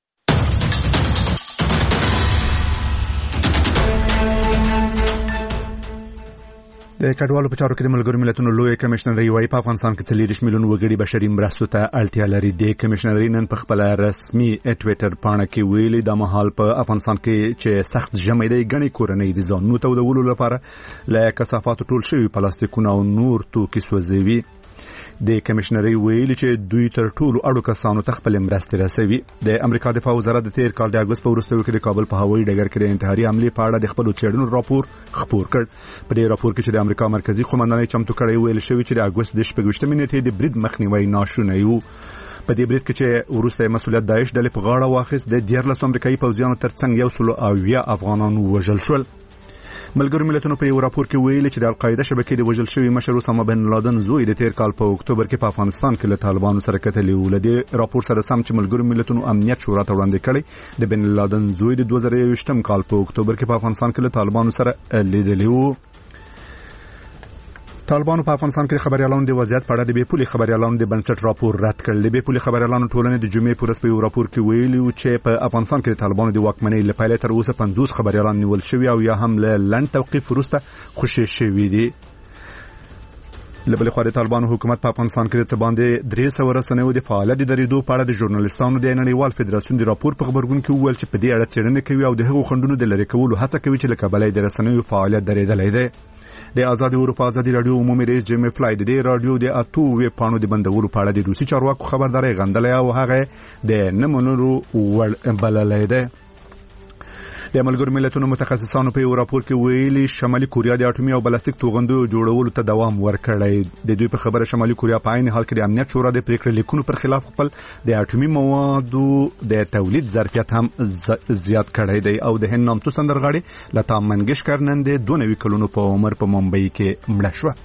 Speaker 1: د کډوالو په چارو کې د ملګرو ملتونو لوی کمشنري وايي په افغانستان کې 40 میلیون وګړي بشري مرستو ته اړتیا لري. د کمشنري نن په خپل رسمي ټوئیټر پاڼه کې ویلي د مهال په افغانستان کې چې سخت ژمی دی غني کورنۍ د ځانونو تودولو لپاره له کثافاتو ټول شوی پلاستیکونه او نور توکي سوځوي. د کمشنري ویلي چې دوی تر ټولو اړو کسانو ته خپل مرستې رسوي. د امریکا دفاع وزارت د تیر کال د اگست په وروستیو کې د کابل په هوایي ډګر کې د انتحاري حملې په اړه د خپل چېړنو راپور خپور کړ. په دې راپور کې چې د امریکا مرکزی قومندانۍ چمتو کړی ویل شوی چې د اگست د 28 نیټې د برید مخنیوي ناشونی وو. په دې برید کې چې وروسته مسؤلیت داعش ډلې په غاړه واخیست، د 14 امریکایي پوځیانو ترڅنګ 180 افغانانو وژل شول. ملګرو ملتونو په یو راپور کې ویلي چې د القاعده شبکې د وژل شوی مشر اسامه بن لادن زوی د تیر کال په اکتوبر کې په افغانستان کې له طالبانو سره کتلې و. د راپور سره سم چې ملګرو ملتونو امنیت شورا ته وړاندې کړی د بن لادن زوی د 2021 کال په اکتوبر کې په افغانستان کې له طالبانو سره لیدلې و. طالبانو په افغانستان کې خبريالانو د وضعیت په اړه د بیپولي خبريالانو د بنسټ راپور رد کړ. د بیپولي خبريالانو ټولنې د جمعې په ورځ په یو راپور کې ویلي چې په افغانستان کې د طالبانو د واکمنۍ لپاره تر اوسه 50 خبريالان نیول شوي او یا هم له لند توقيف وروسته خوشي شوي دي. لبل خو د طالبانو حکومت په افغانستان کې څه باندې 300 رسنیو د فعالیت درېدو په اړه د ژورنالیستانو د نړیوال فدراسیون د راپور په خبرګون کې وویل چې په دې اړه څېړنه کوي او د هغو خندونو د لری کولو هڅه کوي چې لکه بلې د رسنیو فعالیت درېدلې ده. د آزاد اروپا آزادي رادیو عمومي رئیس جیم فلای د رادیو د اتو ویب پاڼو د بندولو په اړه د روسي چارواکو خبرداري غندلې او هغه د نمونورو ور بللې ده. د ملګرو ملتونو متخصصانو په یو راپور کې ویلي شمالي کوریا د اټومي او بلاستیک توغندو جوړولو ته دوام ورکړی. د دوی په خبره شمالي کوریا په عین حال کې د امنیت شورا د پریکړې لیکونو پر خلاف خپل د اټومي موادو د تولید ظرفیت هم زیات کړی دی او د هند نامتو سندرغاړي لتا منګیشکر نن د 92 کلونو په عمر په ممبئی کې مړه شوه.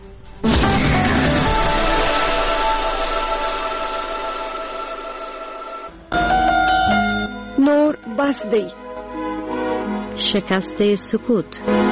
Speaker 24: نور بس دی شکست سکوت.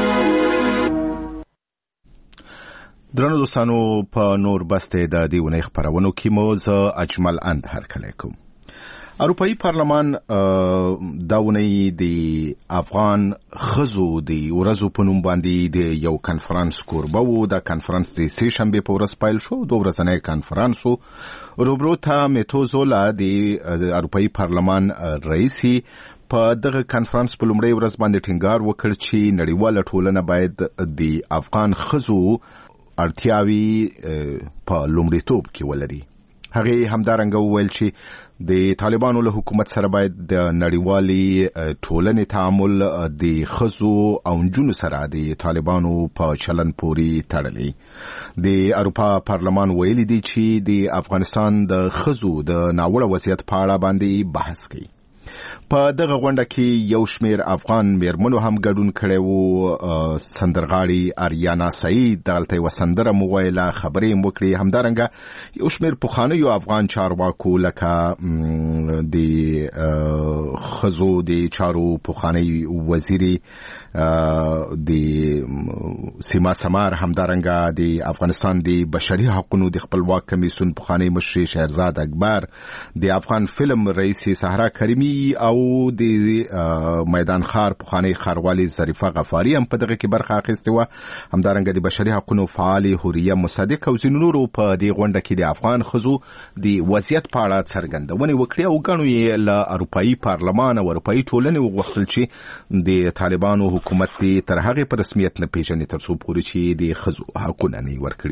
Speaker 2: درنو دوستانو په نور بسته د دیونه خبرونو کې مو ز اجمل اند هرکلی کوم. اروپאי پارلمان داونه د افغان خزو د ورځو په نوم باندې د یو کانفرنس کوربه وو. د کانفرنس د سه شنبه په ورځ پیل شو. دوه ورځنی کانفرنس روبروتا میتوزولا د اروپאי پارلمان رئیسي په دغه کانفرنس په لومړۍ ورځ باندې ټینګار وکړ چې نړیواله ټولنه باید د افغان خزو اړتیاوي په لومړیتوب کې ولري. هغه همدارنګه وویل چې د طالبانو له حکومت سره باید د نړیوالي ټولنې تعامل د خزو او نجونو سره د طالبانو په چلن پوري تړلي. د اروپا پارلمان ویلي دی چې د افغانستان د خزو د ناوړه وضعیت په اړه باندې بحث کوي. په دغه غونډه کې یو شمیر افغان میرمنو هم ګډون کړي وو. سندرغاړي اریانا سعید دلته وسندره موویله خبرې وکړي. همدارنګه یو شمیر پخوانیو افغان چارواکو لکه د خزو د چارو پخوانی وزیری د سیما سمار، همدارنګه د افغانستان د بشري حقوقو د خپلواک کمیسیون پخوانی مشر شهرزاد اکبر، د افغان فلم رئیس صحرا کریمی او د میدان خار پخوانی خاروالي ظریفه غفاری هم په دغه کې برخه اخیسته و. همدارنګه د بشري حقوقو فعال حوریه مصدق او ځینو نورو په دې غونډه کې د افغان خزو د وضعیت په اړه څرګندونه وکړه او غنو یې له اروپאי پارلمان او اروپאי ټولنې وغوښتل چې د طالبانو حکومت تر هغه په رسمیت نه پیژني تر څو پورې چې د خزو حقوقونه نه ورکړي.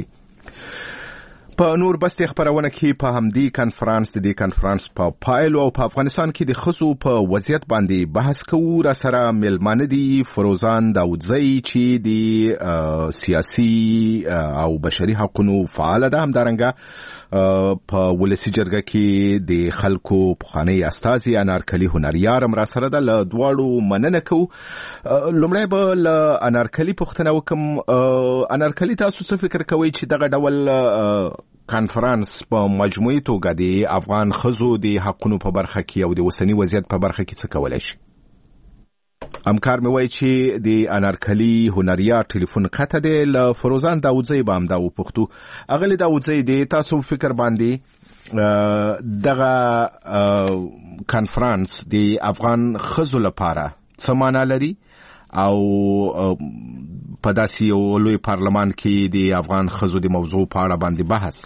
Speaker 2: په نور بستې خبرونه کې په همدې کانفرنس د کانفرنس په پایلو او په افغانستان کې د ښځو په وضعیت باندې بحث کوو. را سره مېلمانه دي فروزان داودزی چې د سیاسي او بشري حقوقو فعاله ده، همدارنګه په ولسي جرګه کې د خلکو پخوانی استازي انارکلي هنریار هم را سره ده. له دواړو مننه کوو. لومړی به له انارکلي پوښتنه وکړم. انارکلي، تاسو څه فکر کوئ چې دغه ډول کانفرنس په مجموعي توګه د افغان ښځو د حقونو په برخه کې او د اوسني وضعیت په برخه کې څه کولی شي؟ همکار مې وایي چې د انارکلي هنریار ټلیفون قطع دی. له فروزان داودزی به همدا وپوښتو. اغلې داودزی، د تاسو فکر باندې دغه کانفرنس د افغان ښځو لپاره څه معنا لري او په داسې یو لوی پارلمان کې د افغان ښځو د موضوع په اړه باندې بحث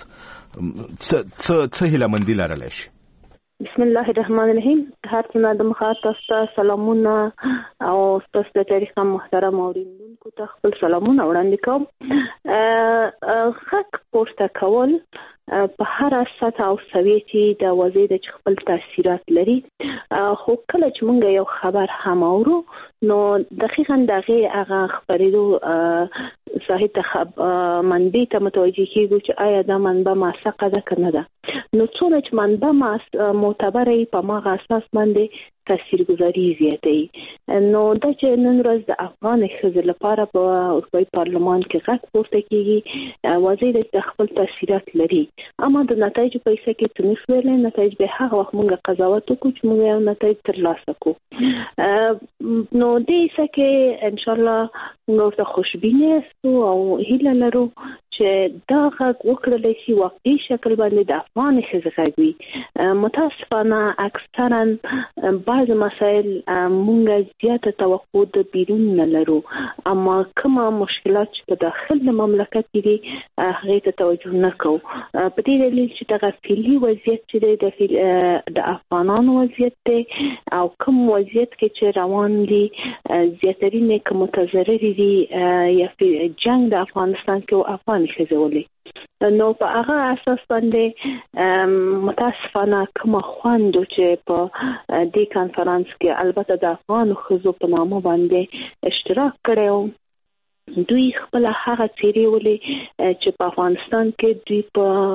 Speaker 2: څه هیلهمندي لرلی شي؟
Speaker 23: بسم الله الرحمن الرحیم. هر څه د مخاطب ته سلامونه او تاسو د تاریخ محترم اوریدونکو ته خپل سلامونه وړاندې کوم. حق پورته کول په هر سطح او سویه کې د وضعیت د خپل تاثیرات لري، خو کله چې موږ یو خبر هم اورو نو دقیقاً دغه هغه خبرېدو صحیح ته منبع ته متوجه کېږو چې آیا دا منبع موثقه ده که نه ده. نو څونه چې منبع معتبره په ماغه اساس باندې تاثیرګذاري زیاتوي. نو دا چې نن ورځ د افغان ښځو لپاره په اروپایي پارلمان کې غږ پورته کېږي، وضعیت د خپل تاثیرات لري، اما د نتایجو په حیث کې څه نشو ویلی. نتایج به هغه وخت موږ قضاوت وکړو چې موږ یو نتایج ترلاسه کړو. نو دې حیث کې انشاءالله نور ته خوشبینه یاستو او هیله لرو چې دا غږ وکړلی شي واقعي شکل باندې د افغان ښځې غږ وي. متاسفانه اکثرا بعض مسایل مونږ زیاته توقع د بیرون نه لرو، اما کومه مشکلات چې په داخل د مملکت کې دي هغې ته توجه نه کوو، په دې دلیل چې دغه فعلي وضعیت چې د افغانانو وضعیت دی او کوم وضعیت کې چې روان دي زیاترینې که متضررې دي یا جنگ د افغانستان کې او افغان ښځولې، نو په هغه اساس باندې متاسفانه کومه خوندو چې په دې کانفرنس کې البته د افغان ښځو په نامه باندې اشتراک کړی، دوی خپل هغه څیرې ولې چې په افغانستان کې دوی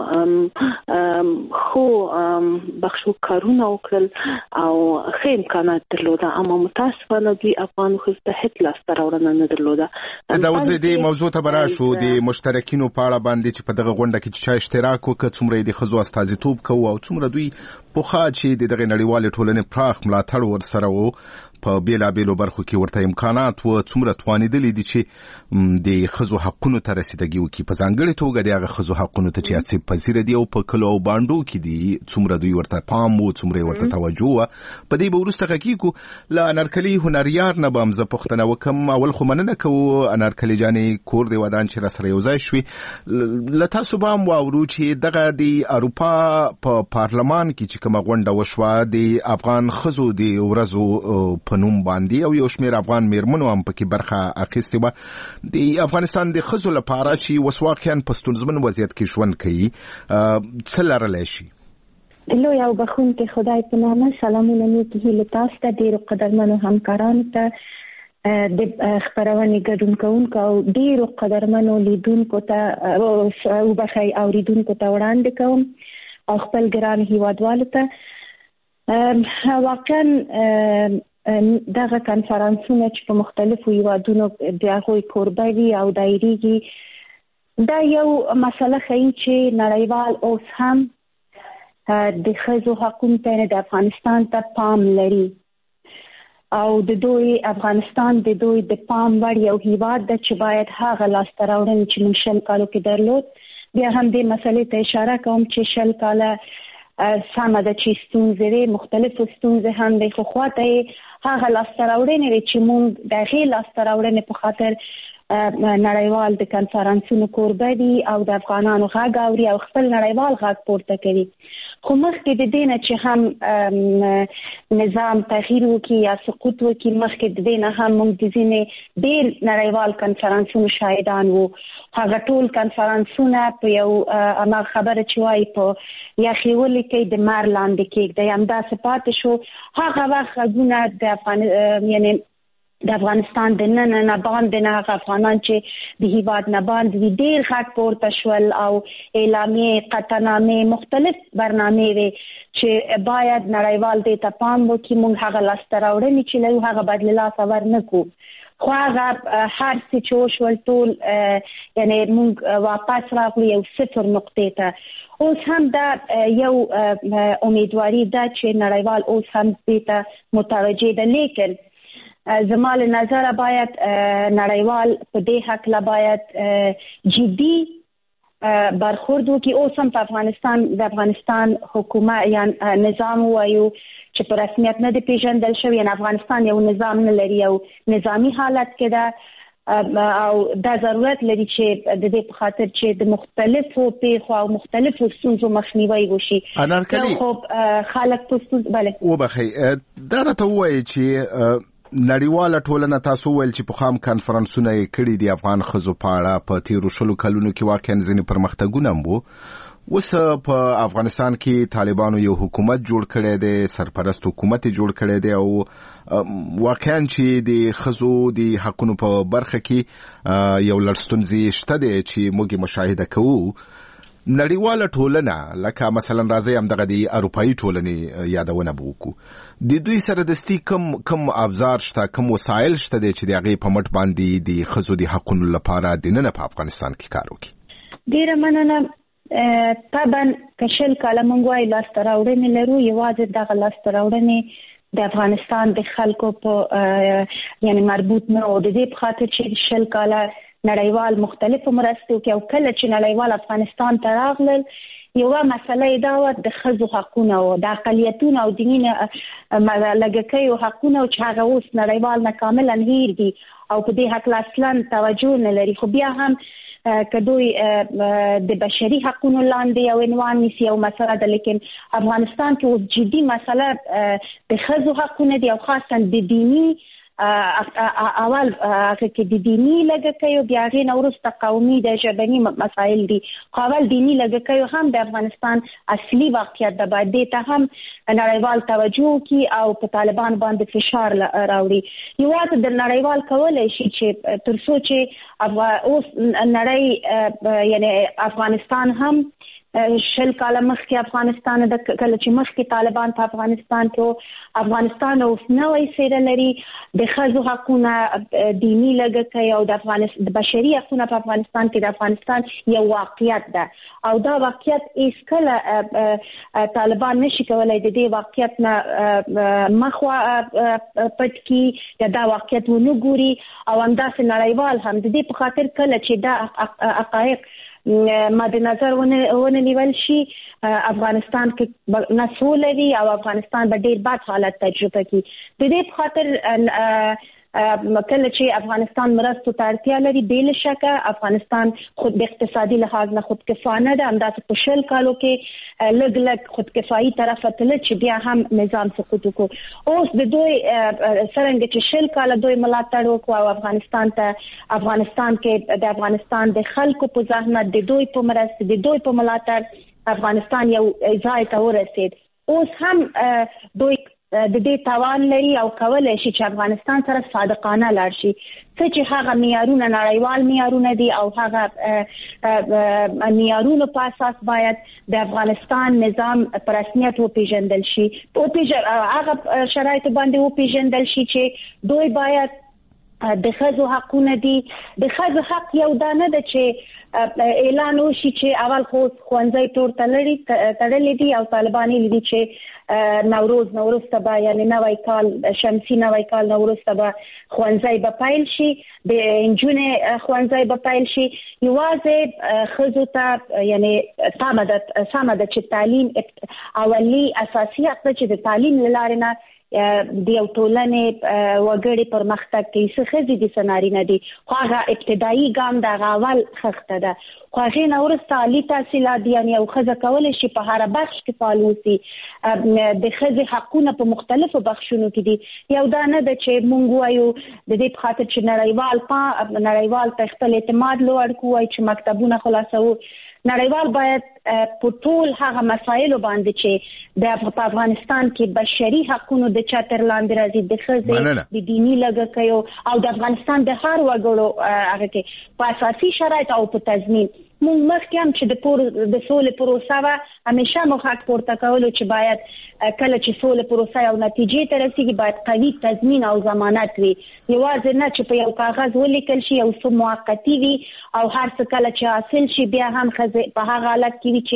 Speaker 23: په خو بخښو کارونه وکړل او ښه امکانات درلوده، اما متاسفانه دوی افغان ښځو ته هیڅ لاسته راوړنه نه درلوده.
Speaker 2: دا اوس دې موضوع ته به راشو، د مشترکینو په اړه باندې چې په دغه غونډه کې چې چا اشتراک وکړ، څومره یې د ښځو استازیتوب کوو او څومره دوی پخوا چې د دغې نړیوالې ټولنې پراخ ملاتړ ورسره و په بیلابیلو برخو کې ورته امکانات و، څومره توانېدلي دي چې د ښځو حقونو ته رسیدګي وکړي، په ځانګړې توګه د هغه ښځو حقونو ته چې آسیب پذیره دي او په کلو او بانډو کې دي، څومره دوی ورته پام و، څومره یې ورته توجه وه. په دې به وروسته غږیږو. له انارکلي هنریار نه به هم زه پوښتنه وکړم. اول خو مننه کوو انارکلي جانې، کور دې ودان چې را سره یو ځای شوې. له تاسو به هم واورو چې دغه د اروپا په پارلمان کې چې کومه غونډه وشوه د افغان ښځو د ورځو په نوم باندې او یو شمېر افغان میرمنو هم پکې برخه اخیستې وه. د افغانستان د ښځو لپاره چې اوس واقعا په ستونزمن وضعیت کې ژوند کوي څه لرلی شي؟
Speaker 4: لوی او بخښونکی خدای په نامه سلامونه نیکې هیلې تاسو ته، ډېرو قدرمنو همکارانو ته، د خپرونې ګډون کوونکو او ډېرو قدرمنو لیدونکو ته وبښئ اوریدونکو ته وړاندې کوم او خپل ګران هیوادوالو ته. واقعا دغه کانفرنسونه چې په مختلفو هیوادونو د هغوی کوربه وي او دایریږي، دا یو مسله ښیي چې نړیوال اوس هم د ښځو حقونو ته د افغانستان ته پام لري او د دوی افغانستان د دوی د پام وړ یو هیواد ده چې باید هغه لاسته راوړنې چې موږ 20 کالو کې درلود. بیا هم دې مسلې ته اشاره کوم چې 20 کاله سمه ده چې ستونزې وي، مختلفو ستونزې هم دی، خو خواته یې هغه لاسته راوړنې وي چې موږ د هغې لاسته راوړنې په خاطر نړیوال د کنفرانسونو کوربه دي او د افغانانو غږ اوري او خپل نړیوال غږ پورته کوي. خو مخکې د دې نه چې هم نظام تغییر وکړي یا سقوط وکړي، مخکې د دې نه هم موږ د ځینې ډېر نړیوال کنفرانسونو شاهدان وو. هغه ټول کنفرانسونه په یو اما خبره چې وایي په یخې ولیکئ د مار لاندې کېږدئ، همداسې پاتې شو. هغه وخت غږونه یعنی د افغانستان د نن نه باندې نه هغه افغانان چې د هیواد نه باندې ډېر غږ پورته شول او اعلامیې، قطعنامې، مختلف برنامې وې چې باید نړیوال دې ته پام وکړي، موږ هغه لاسته راوړنې چې لرو هغه باید له لاسه ورنکړو. خو هغه هر څه چې وشول ټول یعنی موږ واپس راغلو یو صفر نقطې ته. اوس هم دا یو امیدواري ده چې نړیوال اوس هم دې ته متوجه ده، لیکن زما له نظره باید نړیوال په دې حق لا باید جدي برخورد وکړي. اوس هم په د افغانستان حکومت یا نظام وایو چې په رسمیت نه دی پیژندل شوی، یعنی افغانستان یو نظام نه لري، یو نظامی حالت کې ده او دا ضرورت لري چې د دې په خاطر چې د مختلفو پیښو او مختلفو ستونزو مخنیوي وشي.
Speaker 2: انارکلي
Speaker 4: خب خلک په ستونزو بله
Speaker 2: وبخي دا راته وایي چې نړیواله ټولنه تاسو ویل چې په خام کانفرنسونه یې کړي دي افغان ښځو په اړه په تیرو 20 کلونو کې واقعا ځینې پرمختګونه هم وو. اوس په افغانستان کې طالبانو یو حکومت جوړ کړی دی، سرپرست حکومت جوړ کړی دی او واقعا چې د ښځو د حقونو په برخه کې یو لړ ستونزې شته دی چې موږ مشاهده کوو. نړیواله ټولنه لکه مثلا راځي هم دغه د اروپایي ټولنې یادونه وکړو، د دوی سره دستي کم ابزار شته، کم وسایل شته چې د هغې په مټ باندې د ښځو د حقونو لپاره د نن په افغانستان کې کار وکړي؟
Speaker 4: ډیره مننه. طبعا که 20 کاله موږ وایو لاسته راوړنې لرو، یوازې دغه لاسته راوړنې د افغانستان د خلکو په یعنی مربوط نه و. د دې په خاطر چې 20 کاله نړیوال مختلفو مرستو کې او کله چې نړیوال افغانستان ته راغلل یوه مسله یې دا وه د ښځو حقونه او د اقلیتونو او دیني لږکیو حقونه چې هغه اوس نړیوال نه کاملا هیر دي او په دې هکله اصلا توجه نه لري. خو بیا هم که دوی د بشري حقونو لاندې یو عنوان نیسي یو مسله ده، لیکن افغانستان کې اوس جدي مسله د ښځو حقونه دي او خاصا د دیني اول کې د دینی لږکیو، بیا هغې نه وروسته قومي د ژبني مسایل دي. خو اول دیني لږکیو هم د افغانستان اصلي واقعیت ده، باید دې ته هم نړیوال توجه وکړي او په طالبان باندې فشار راوړي. یوازې د نړیوال کولی شي چې تر څو چې اوس نړۍ یعنی افغانستان هم 20 کاله مخکې افغانستان د کله چې مخکې طالبان په افغانستان کې افغانستان اوس نوی څیره لري، د ښځو حقونه، دیني لږکي او د بشري حقونه په افغانستان کې د افغانستان یو واقعیت ده او دا واقعیت هیڅکله طالبان نشي کولای د دې واقعیت نه مخ پټ کړي یا دا واقعیت ونه ګوري او همداسې نړیوال هم د دې په خاطر کله چې دا حقایق مد نظر ونه نیول شي افغانستان کې نه سوله وي او افغانستان به ډیر بد حالت تجربه کړي. د دې په خاطر کله چې افغانستان مرستو ته اړتیا لري بې شکه افغانستان خود د اقتصادي لحاظ نه خودکفانه ده، همداسې په 20 کالو کې لږ خودکفایي طرف ته تلل چې بیا هم نظام سقوط وکړو. اوس د دوی څرنګه چې 20 کاله دوی ملاتړ وکړو او افغانستان کې د افغانستان د خلکو په زحمت د دوی په مرسته د دوی په ملاتړ افغانستان یو ځای ته ورسید. اوس هم دوی د دې توان لري او کولای شي چې افغانستان سره صادقانه لاړ شي، څه چې هغه معیارونه نړیوال معیارونه دي او هغه معیارونو په اساس باید د افغانستان نظام په رسمیت وپیژندل شي، هغه شرایط باندې وپیژندل شي چې دوی باید د ښځو حقونه دي. د ښځو حق یو دا نه ده چې اعلان وشي چې اول خو ښوونځی ټول تړلي دي او طالبان یې دي چې نوروز به یعنی نوی کال شمسي نوی کال وروسته به ښوونځی به پیل شي، د نجونې ښوونځی به پیل شي. یوازې ښځو ته یعنی سمه ده چې تعلیم اولی اساسي حق ده چې د تعلیم له لارې نه د یو ټولنې وګړي پرمختګ کوي څه ښځې دي څه نارینه دي خو هغه ابتدایي ګام د هغه اول خښته ده خو هغې نه وروسته عالي تحصیلات یعنې یو ښځه کولی شي په هره بخش کې فعال اوسي د ښځې حقونه په مختلفو بخشونو کې دي یو دا نه ده چې موږ وایو د دې په خاطر چې نړیوال ته خپل اعتماد لوړ کړو وایي چې مکتبونه خلاصوو نړیوال باید په ټول هغه مسایلو باندې چې په افغانستان کې بشري حقوقو د چتر لاندې راځي د ښځې د دینی لګښتونو او د افغانستان د هر وګړو هغه کې په اساسي شرایط او په تضمین موږ مخکې هم چې د سولې پروسه وه همیشه مو حق پورته کولو چې باید کله چې سولې پروسه یو نتیجې ته رسیږي باید قوي تضمین او ضمانت وي یوازې نه چې په یو کاغذ ولیکل شي یو څه موقتي وي او هر څه کله چې حاصل شي بیا هم ښځې په هغه حالت کې وي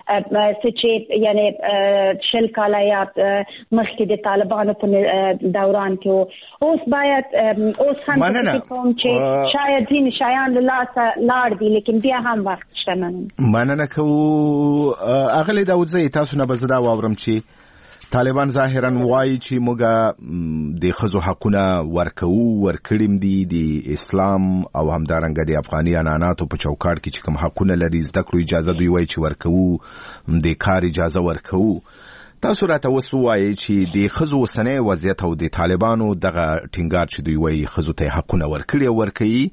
Speaker 4: چې یعنې 20 کاله یا مخکې د طالبانو په دوران کې اوس باید اوس هم کوم چې شاید ځینې شیان له لاسه لاړ دي لیکن بیا هم وخت شته.
Speaker 2: مننه کوو اغلی داود زه تاسو نه به زه دا واورم چې طالبان ظاهرا وایي چې موږ د ښځو حقونه ورکړیم دي د اسلام او همدارنګه د افغاني عنعناتو په چوکاټ کې چې کوم حقونه لري زده کړو اجازه دوی وایي چې ورکوو د کار اجازه ورکوو تاسو راته اوس ووایئ چې د ښځو اوسنی وضعیت او د طالبانو دغه ټینګار چې دوی وایي ښځو ته حقونه ورکړي او ورکوي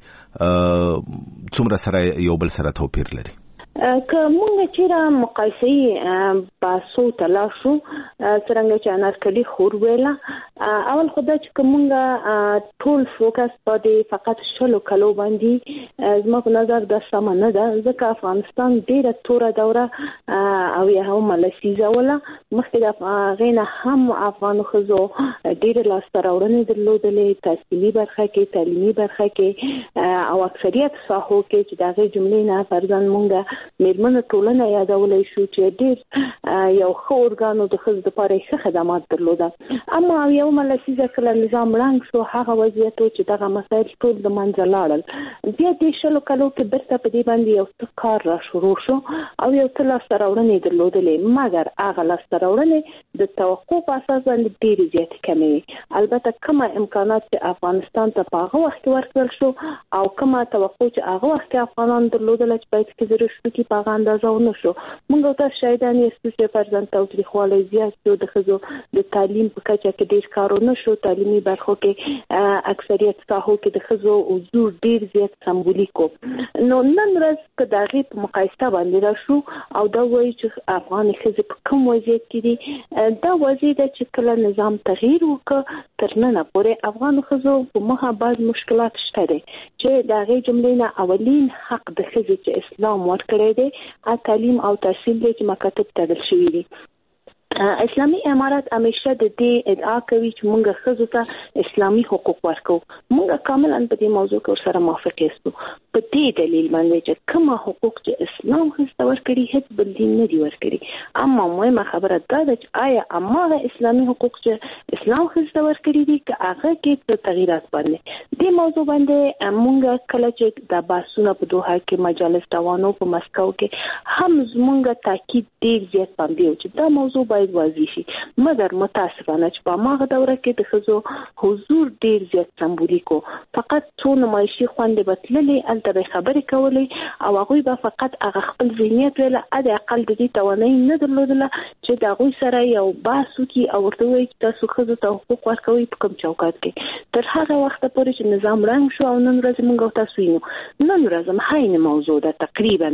Speaker 2: څومره سره یو بل سره توپیر لري؟
Speaker 23: که مونږ چیرې مقایسې باسو تلاشو څنګه چې انارکلي خور ویله اول خدای چې کومه ټول فوکس په فقط شلو کلو باندې زما په نظر د سم نه ده ځکه افغانستان ډیره توره دوره او یا هم لسیزه ولا مخکې د غینه هم افغان خزو ډیره لاسته راوړنې درلودلې تحصیلي برخه کې تعلیمي برخه کې او اکثریت ساحو کې چې دغه جملې نه فرضاً مونږ میرمنه ټولنه یادولای شو چې ډیر یو ښه ارګانو د ښځو لپاره ښه خدمات درلوده اما یو ملسیزه کله نظام رنګ شو هغه وضعیت چې دغه مسایل ټول د منځه لاړل بیا د شلو کلو کې برته په دې باندې یو څه کار را شروع شو او یو څه لاسته راوړنې درلودلې مګر هغه لاسته راوړنې د توقع په اساس باندې ډېرې زیاتې کمې البته کومه امکانات چې افغانستان ته په هغه وخت ورکړل شو او کومه توقع چې هغه وخت افغانان درلودل چې باید کې ضروري کی په اندازه ونه شو موږ ته شایدان یې چې فرزند تاوتریخوالی زیات شو د ښځو د تعلیم په کچه کې ډېر کارونه شو تعلیمي برخو کې اکثریت ساحو کې د ښځو حضور ډېر زیات سمبولیک نو نن ورځ که د هغې په مقایسه باندې را شو او دا وایي چې افغان ښځې په کوم وضعیت کې دي دا وضعیت ده چې کله نظام تغییر وکړ تر ننه پورې افغان ښځو په مخه بعض مشکلات شته دي چې د هغې جملې نه اولین حق د ښځې چې اسلام ورکړی دی تعلیم او تحصیل دی چې مکاتب تړل شوي دي اسلامي امارات همیشه د دې ادعا کوي چې موږ ښځو ته اسلامي حقوق ورکو موږ کاملا په دې موضوع کې سره موافق یو په دې دلیل باندې چې کوم حقوق چې اسلام ښځو ته ورکړي هیڅ بل دین نه دی ورکړي اما مهمه خبره دا ده چې آیا اماغه اسلامي حقوق چې اسلام ښځو ته ورکړي دي که هغه کې څه تغیرات باندې دې موضوع باندې موږ کله چې د بحثونو په دوحه کې مجالس روانو په مسکو کې هم زموږ تاکید ډېر زیات باندې چې دا موضوع باید واضح شي مګر متاسفانه چې په ماغه دوره کې د ښځو حضور ډیر زیات سمبولیکو فقط څو نمایشي خوندې بتللې الته به خبرې کولې او هغوی به فقط هغه خپل ذهنیت ویله د اقل د دې توانایي نه درلودله چې د هغوی سره یو بحث وکړي او ورته ووایي چې تاسو ښځو ته حقوق ورکوئ په کوم چوکاټ کې تر هغه وخته پورې چې نظام رنګ شو او نن ورځ موږ او تاسو وینو نن ورځ هم حین موضوع ده تقریبا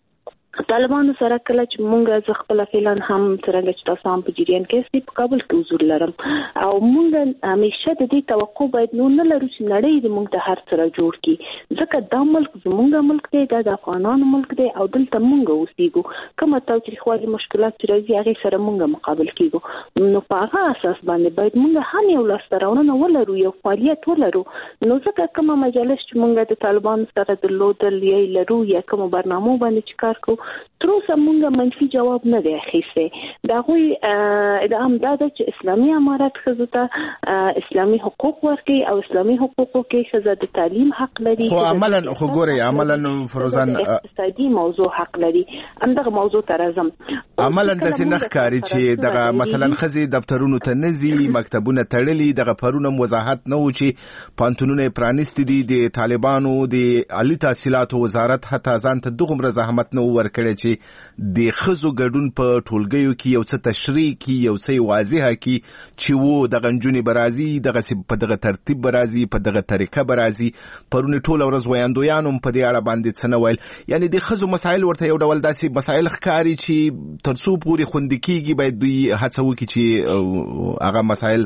Speaker 23: طالبانو سره کله چې مونږ ز خپل فعلا هم څنګه چې تاسو هم په جریان کې په کابل کې حضور لرم او مونږ همیشه د دې توقع باید نو نه لرو چې نړۍ د مونږ ته هر څه را جوړ کړي ځکه دا ملک زمونږ ملک دی دا د افغانانو ملک دی او دلته مونږ اوسېږو کومه تاوتریخوالي مشکلات چې راځي هغې سره مونږ مقابل کېږو نو په هغه اساس باندې باید مونږ هم یو لاسته راوړنه ولرو یو فعالیت ولرو نو ځکه کومه مجالس چې مونږ د طالبانو سره درلودل یا لرو یا کومو برنامو باندې چې کار کوو تر اوسه مونږ منفي جواب نه دی اخیستی د هغوی ادعام دا ده چې اسلامي امارت ښځو ته اسلامي حقوق ورکوي او اسلامي حقوقو کې ښځه د تعلیم حق لري
Speaker 2: خو عملا فروزان
Speaker 23: اقتصادي موضوع حق لري همدغه موضوع ته راځم
Speaker 2: عملاً د سنخ کاری چې دغه مثلا خزي دفترونو ته نزي مکتبونه تړلي دغه پرونه وضاحت نه و چې پانتونونه پرانیستي دي د طالبانو د عالی تحصیلاتو وزارت حتی ځان ته دغه رضاحت نه ورکړي چې د خزو ګډون په ټولګیو کې یو څه تشریح کی یو څه واضحه کی چې وو د غنجونی برازي دغه په دغه ترتیب برازي په دغه طریقه برازي پرونه ټول ورځ ویاندویانو په دې اړه باندې څه نه ویل یعنی د خزو مسایل ورته یو ډول داسې مسایل ښکاري چې ترڅو پوری خوندې کیږي باید دوی هڅه وکړي چې هغه مسایل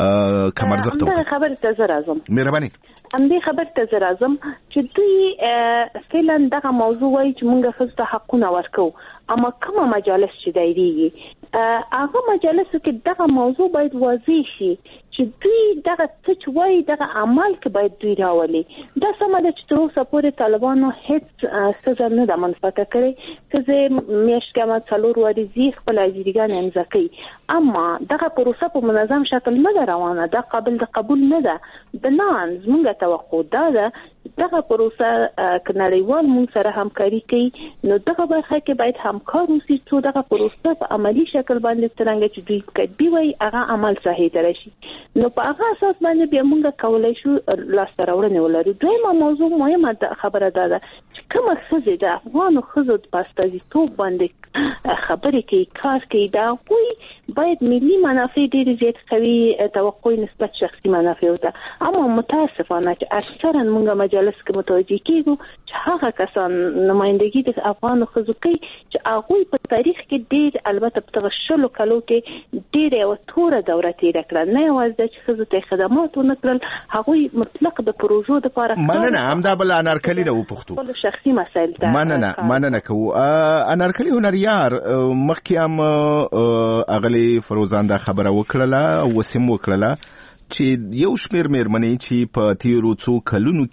Speaker 2: کم ارزښت وي.
Speaker 23: خبر ته زه راځم.
Speaker 2: مهرباني.
Speaker 23: همدې خبر ته زه راځم چې دوی فعلا دغه موضوع وایي چې موږ ښځو ته حقونه ورکو، اما کومه مجالس چې دایریږي هغه مجالسو کې دغه موضوع باید واضح شي چې دوی دغه څه چې وایي دغه عمل کې باید دوی راولي. دا سمه ده چې تر اوسه پورې طالبانو هیڅ څه نه ده منفعته کړې. ښځې میاشت کې اما 4 ورځې خپل اجرګان امضا کوي، اما دغه پروسه په منظم شکل نه ده روانه. دا قابل د قبول نه ده. بنان زموږ توقع دا ده دغه پروسه که نړیوال موږ سره همکاري کوي نو دغه برخه کې باید همکار اوسي څو دغه پروسه په عملی شکل باندې څرنګه چې دوی کتبي وي هغه عمل صحیح تر شي نو په هغه اساس باندې بیا موږ کولای شو لاسته راوړنې ولرو. دویمه موضوع مهمه خبره ده چې کومه ښځې د افغانو ښځو په استازیتوب باندې خبرې کوي کار کوي دا کوي باید ملي منافع ډېر زیات قوي توقع نسبت شخصي منافع ته. اما متاسفانه چې اکثرا موږ مجلس کې متوجه کیږو چې هغه کسان نمائندګي د افغانو ښځو کوي چې هغوی په تاریخ کې ډېر البته په دغه 10 کالو کې ډېره یوه توره دوره تېره کړه. نه یوازې چې ښځو ته خدمات ونه کړل، هغوی مطلق د پروژو دپاره
Speaker 2: مننه. همدا بل انارکلي نه وپوښتو
Speaker 23: خپل شخصي مسایل ته
Speaker 2: مننه کوو. انارکلي هنریار مخکې هم اغلی فروزان دا خبره وکړله وسیم وکړله چې یو شمیر مېرمنې چې په تیرو څو کلونو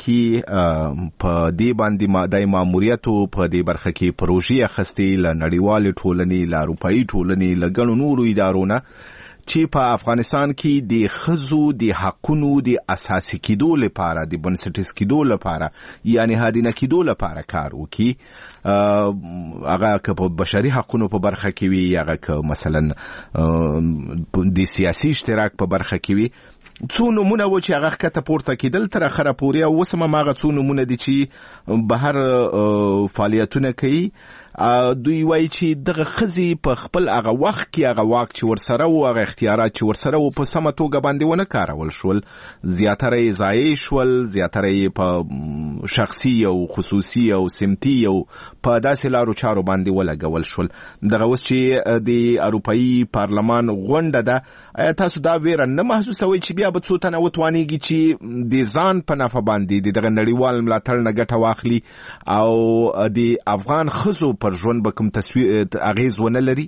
Speaker 2: کې په دې باندې د ماموریتو په دې برخه کې پروژې اخیستې له نړیوالې ټولنې له اروپایي ټولنې له ګڼو نورو ادارو نه چې په افغانستان کې د ښځو د حقونو د اساسي کېدو لپاره د بنسټیز کېدو لپاره یعنی هادینه کېدو لپاره کار وکړي. هغه که په بشري حقونو په برخه کې وي هغه که مثلا د سیاسي اشتراک په برخه کې وي. څو نمونه و چې هغه ښکته پورته کېدل تر اخره پورې او اوس هم هماغه څو نمونه دي چې بهر فعالیتونه کوي. دوی وایي چې دغه ښځې په خپل هغه وخت کې هغه واک چې ورسره و هغه اختیارات چې ورسره و په سمه توګه باندې ونه کارول شول. زیاتره یې ضایع شول، زیاتره یې په شخصي او خصوصي او سمتي او په داسې لارو چارو باندې ولګول شول. دغه اوس چې د اروپایي پارلمان غونډه ده تاسو دا ویره نه محسوسوئ چې بیا به څو تنه وتوانیږي چې د ځان په نفع باندې دغه نړیوال ملاتړ نه ګټه واخلي او د افغان ښځو پر ژوند به کوم اغیز ونه لري؟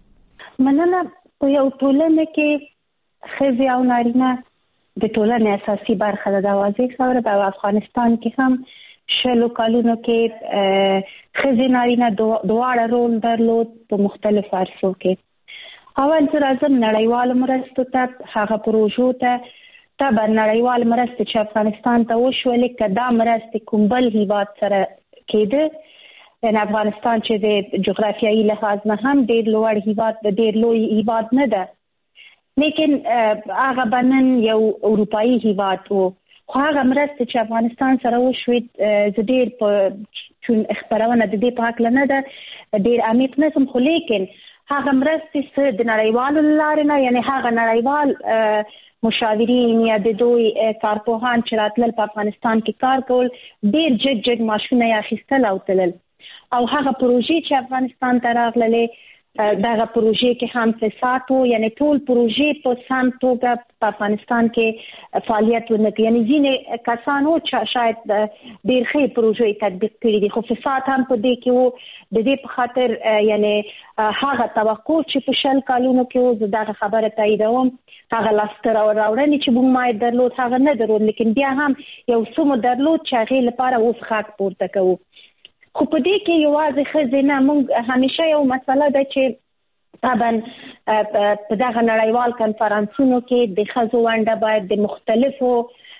Speaker 4: مننه. په یو ټولنه کې ښځې او نارینه د ټولنې اساسي برخه ده. د واضح خبره په افغانستان کې هم 10 کلونو کې ښځې نارینه دواړه رول درلود په مختلفو عرصو کې. اول زه راځم نړیوال مرستو ته، هغه پروژو ته. طبعا نړیوال مرستې چې افغانستان ته وشولې که دا مرستې کوم بل هیواد سره کېده، یعنې افغانستان چې د جغرافیایي لحاظ نه هم ډېر لوړ هیواد د ډېر لوی هیواد نه ده، لیکن هغه به نن یو اروپایي هیواد و. خو هغه مرستې چې افغانستان سره وشوې زه ډېر په چون خپرونه د دې په هکله نه ده ډېر عمیق نه شم، خو لیکن هغه مرستې د نړیوالو له لارې نه، یعنې هغه نړیوال مشاورین یا د دوی کارپوهان چې راتلل په افغانستان کې کار کول ډېر جګ ماشونه یې اخیستل او تلل. او هغه پروژې چې افغانستان ته راغللې دغه پروژې کې هم فساد و، یعنې ټول پروژې په سم توګه په افغانستان کې فعالیت ونه کړي. یعنې ځینې کسان و چې شاید ډېر ښې پروژې تطبیق کړي دي، خو فساد هم په دې کې و. د دې په خاطر یعنې هغه توقع چې په 10 کلونو کې و، زه دغه خبره تاییدوم، هغه لاسته راوړنې چې موږ باید درلود هغه نه درلود، لیکن بیا هم یو څه مو درلود چې هغې لپاره اوس غږ پورته کوو. خو په دې کې یوازې ښځې نه، موږ همیشه یو مسله ده چې طبعا په دغه نړیوال کنفرانسونو کې د ښځو ونډه باید د مختلفو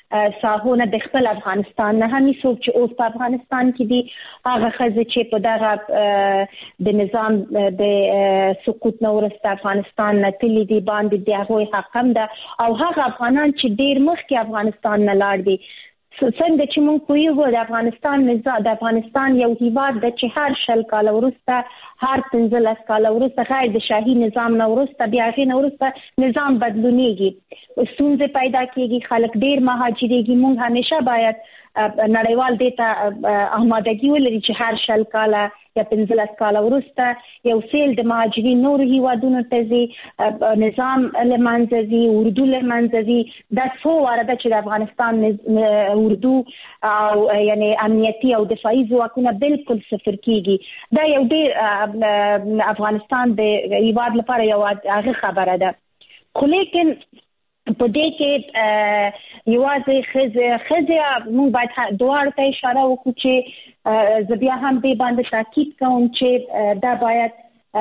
Speaker 4: ساحونه د خپل افغانستان نه هم څوک چې اوس په افغانستان کې دي هغه خزه چې په دغه د نظام د سقوط نه وروسته افغانستان نه تللی دي باندې د هغوی حق هم ده او هغه افغانان چې ډیر مخکې افغانستان نه لاړ دي څنګه چې موږ پوهیږو د افغانستان نظام د افغانستان یو هیواد د چې هر 10 کال وروسته هر 15 کال وروسته غیر د شاهي نظام نه وروسته بیا غي نه وروسته نظام بدلونیږي ستونزې پیدا کیږي خلک ډیر مهاجرېږي موږ همیشه باید نړیوال دیتا آمادګي ولري چې هر 10 کال یا 15 کال وروسته یو سیل د مهاجرین نور هیوادونو ته ځي نظام لمنځي اردو لمنځي د څو ورده چې د افغانستان اردو او یعنی امنیتي او دفاعي ځواکونه بالکل صفر کیږي دا یو ډیر افغانستان د هیواد لپاره یو هغه خبره ده خو لیکن په دې کې یوازې خزه موږ باید دوه ته اشاره وکړو چې زبیا هم به باندې تاکید کوم چې دا باید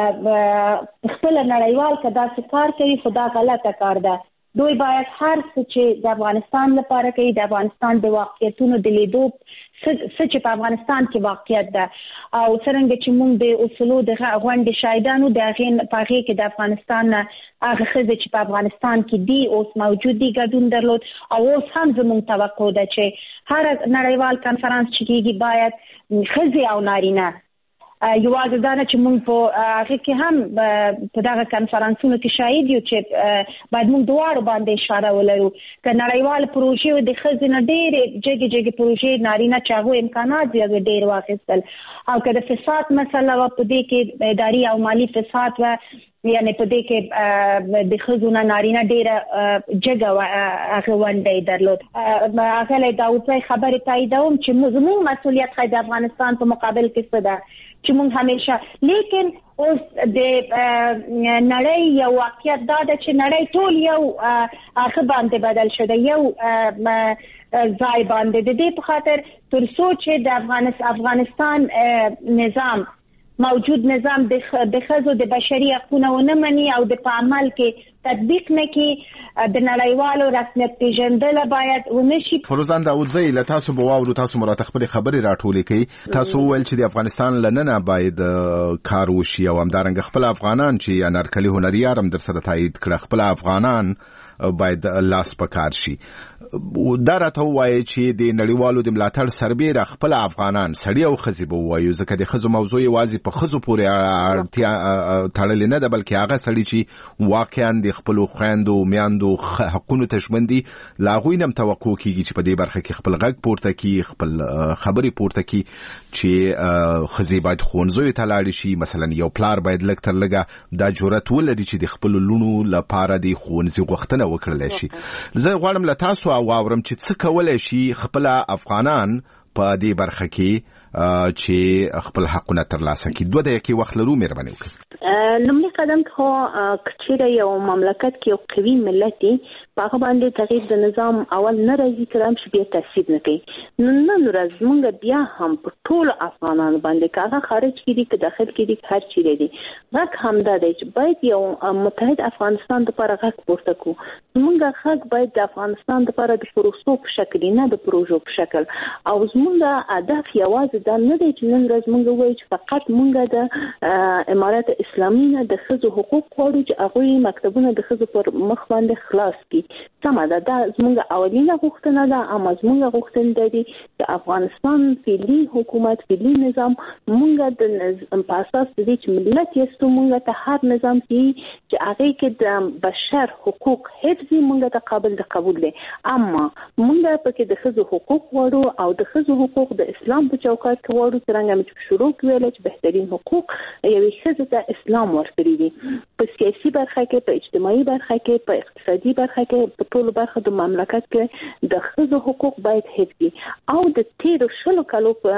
Speaker 4: خپل نړیوال کدا کار کوي خدا غلطه کار ده دوی باید هر څه چې د افغانستان لپاره کوي د افغانستان د واقعیتونو د لیدو څه چې په افغانستان کې واقعیت ده او څنګه چې موږ د اصولو د غونډې شاهدانو د هغې په هغې کې د افغانستان هغه ښځې چې په افغانستان کې دي اوس موجود دي ګډون درلود او اوس هم زموږ توقع ده چې هر نړیوال کنفرانس چې کېږي باید ښځې او نارینه یوازې دا نه چې موږ په هغه کې هم په دغه کنفرانسونو کې شاهد یو چې باید موږ دواړو باندې اشاره ولرو که نړیوال پروژې د ښځې نه ډېرې جګې پروژې نارینه چې هغو امکانات یې ډېر واخیستل او که د فساد مسله وه په دې کې اداري او مالي فساد وه یعنی په دې کې د ښځو نه نارینه ډېره جګه هغه ونډه یې درلود اغلی داودزی خبرې تاییدوم چې زموږ مسؤلیت ښایي د افغانستان په مقابل کې څه ده چې موږ همیشه لیکن اوس د نړۍ یو واقعیت دا ده چې نړۍ ټول یو هغه باندې بدل شده یو ځای باندې د دې په خاطر تر څو چې د افغانستان نظام موجود نظام د ښځو د بشري حقوقو ونه مني او د په عمل کې تطبیق نه کوي د نړیوالو رسمیت پیژندل باید ونشي
Speaker 2: فروزان داودزی له تاسو به واورو تاسو مراد خپل خبرې راټولې کړي تاسو ول چې د افغانستان لننه باید کار وشي او همدارنګ خپل افغانان چې انارکلي هنریار هم در سره تایید کړ خپل افغانان باید لاس پکار شي دا راته وایي چې د نړیوالو د ملاتړ سربېره خپل افغانان سړي او ښځې به ووایو ځکه د ښځو موضوع یوازې په ښځو پورې اړتیا تړلې نه ده بلکې هغه سړي چې واقعا د خپلو خویندو میاندو حقونو ته ژمن دي له هغوی نه هم توقع کېږي چې په دې برخه کې خپل غږ پورته کړي خپل خبرې پورته کړي چې ښځې باید ښوونځیو ته لاړې شي مثلا یو پلار باید لږ تر لږه دا جرأت ولري چې د خپلو لوڼو لپاره د ښوونځي غوښتنه وکړلی شي زه غواړم له تاسو واورم چې څه کولی شي خپل افغانان په دې برخه کې چې خپل حقونه ترلاسه کړي 2 دقیقې وخت لرو مهرباني وکړئ
Speaker 23: لومړی قدم خو کچېره یو مملکت کې یو قوي ملت دی په هغه باندې تغییر د نظام اول نه راځي کړم چې بیا تاثیر نه کوي نن ورځ موږ بیا هم په ټول افغانانو باندې کاغه خارج کړي که داخل کړي هر چیرې دي غږ همدا دی چې باید یو متحد افغانستان لپاره غږ پورته کړو موږ غږ باید د افغانستان لپاره د پروسو په شکل نه د پروژو په شکل او زموږ هدف یوازې دا نه دی چې نن ورځ موږ وایو چې فقط موږ د امارات اسلامي نه د ښځو حقوق غواړو چې هغوی مکتبونه د ښځو پر مخ باندې خلاص کړي سمه ده دا زموږ اولینه غوښتنه ده اما زموږ غوښتنه ده چې افغانستان فعلي حکومت فعلي نظام موږ د په اساس دې چې ملت یې موږ ته هر نظام چې هغه کې د بشر حقوق حفظ موږ ته قابل د قبول دي اما موږ پکې د ښځو حقوق غواړو او د ښځو حقوق د اسلام په چوکاټ کې غواړو څنګه چې شروع کړل چې بهترین حقوق یوې ښځې ته اسلام ورکړي دي په سیاسي برخه کې په اجتماعي برخه کې په اقتصادي برخه کې په ټول برخه د مملکت کې د ښځو حقوق باید حفظ او د تیر شلو کالو په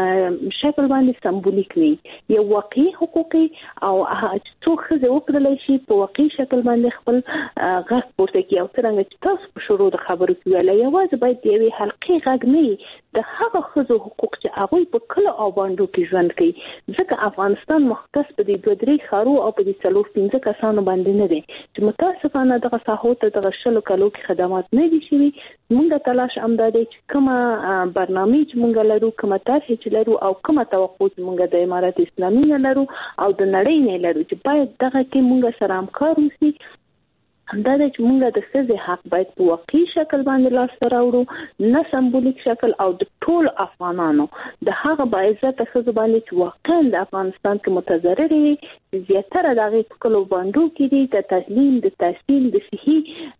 Speaker 23: شکل باندې سمبولیک نه یو واقعي حقوقي او څو ښځې وکړلای شي په واقعي شکل باندې خپل غږ پورته کړي او څنګه چې تاسو په شروع د خبرو کې ویل یوازې باید یوې حلقې غږ نه د هغه ښځو حقوق چې هغه په کله او باندې کې ژوند کوي ځکه افغانستان مختص په دې 2-3 خارو او په دې 4-5 کسانو باندې نه دی چې متاسفانه دغه ساحو ته دغه 10 شلو کلو کې خدمات نه دي شوي. مونږ تلاش امدا دی چې کومه برنامه چې مونږ لرو، کومه طرح چې لرو او کومه توقع چې مونږ د امارات اسلامي نه لرو او د نړۍ نه لرو چې باید دغه کې مونږ سره همکار وشي. همدا د چې مونږ د ښځې حق باید په واقعي شکل باندې لاسته راوړو، نه سمبولیک شکل، او د ټول افغانانو د هغه باعزته ښځو باندې چې واقعا د افغانستان کې متضررې وي، زیاتره د هغې په کلو بانډو کې دي، د تعلیم، د تحصیل، د صحي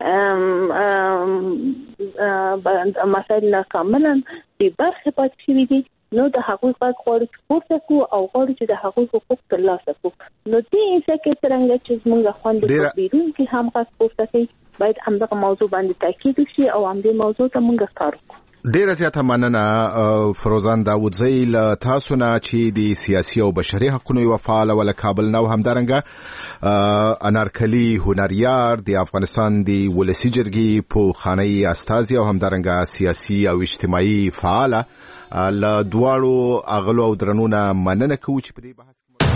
Speaker 23: مسایل نه کاملا بې برخې پاتې شوي دي. نو د هغوی غږ غواړو چې پورته کړو او غواړو چې د هغوی حقوق ترلاسه کړو. نو دې ځای کې څرنګه چې زموږ خویندې بیرون کې هم غږ پورته کوي، باید همدغه موضوع باندې تاکید وشي او همدې موضوع ته موږ کار وکړو.
Speaker 2: ډیره زیاته مننه فروزان داودزی له تاسو نه چې د سیاسي او بشري حقوقو یو فعال ول کابل نو همدارنګه انارکلی هنریار د افغانستان د ولسی جرګې په خاني استازي او همدارنګه سیاسي او اجتماعي فعال له دواړو اغلو او درنونه مننه کوي چې په دې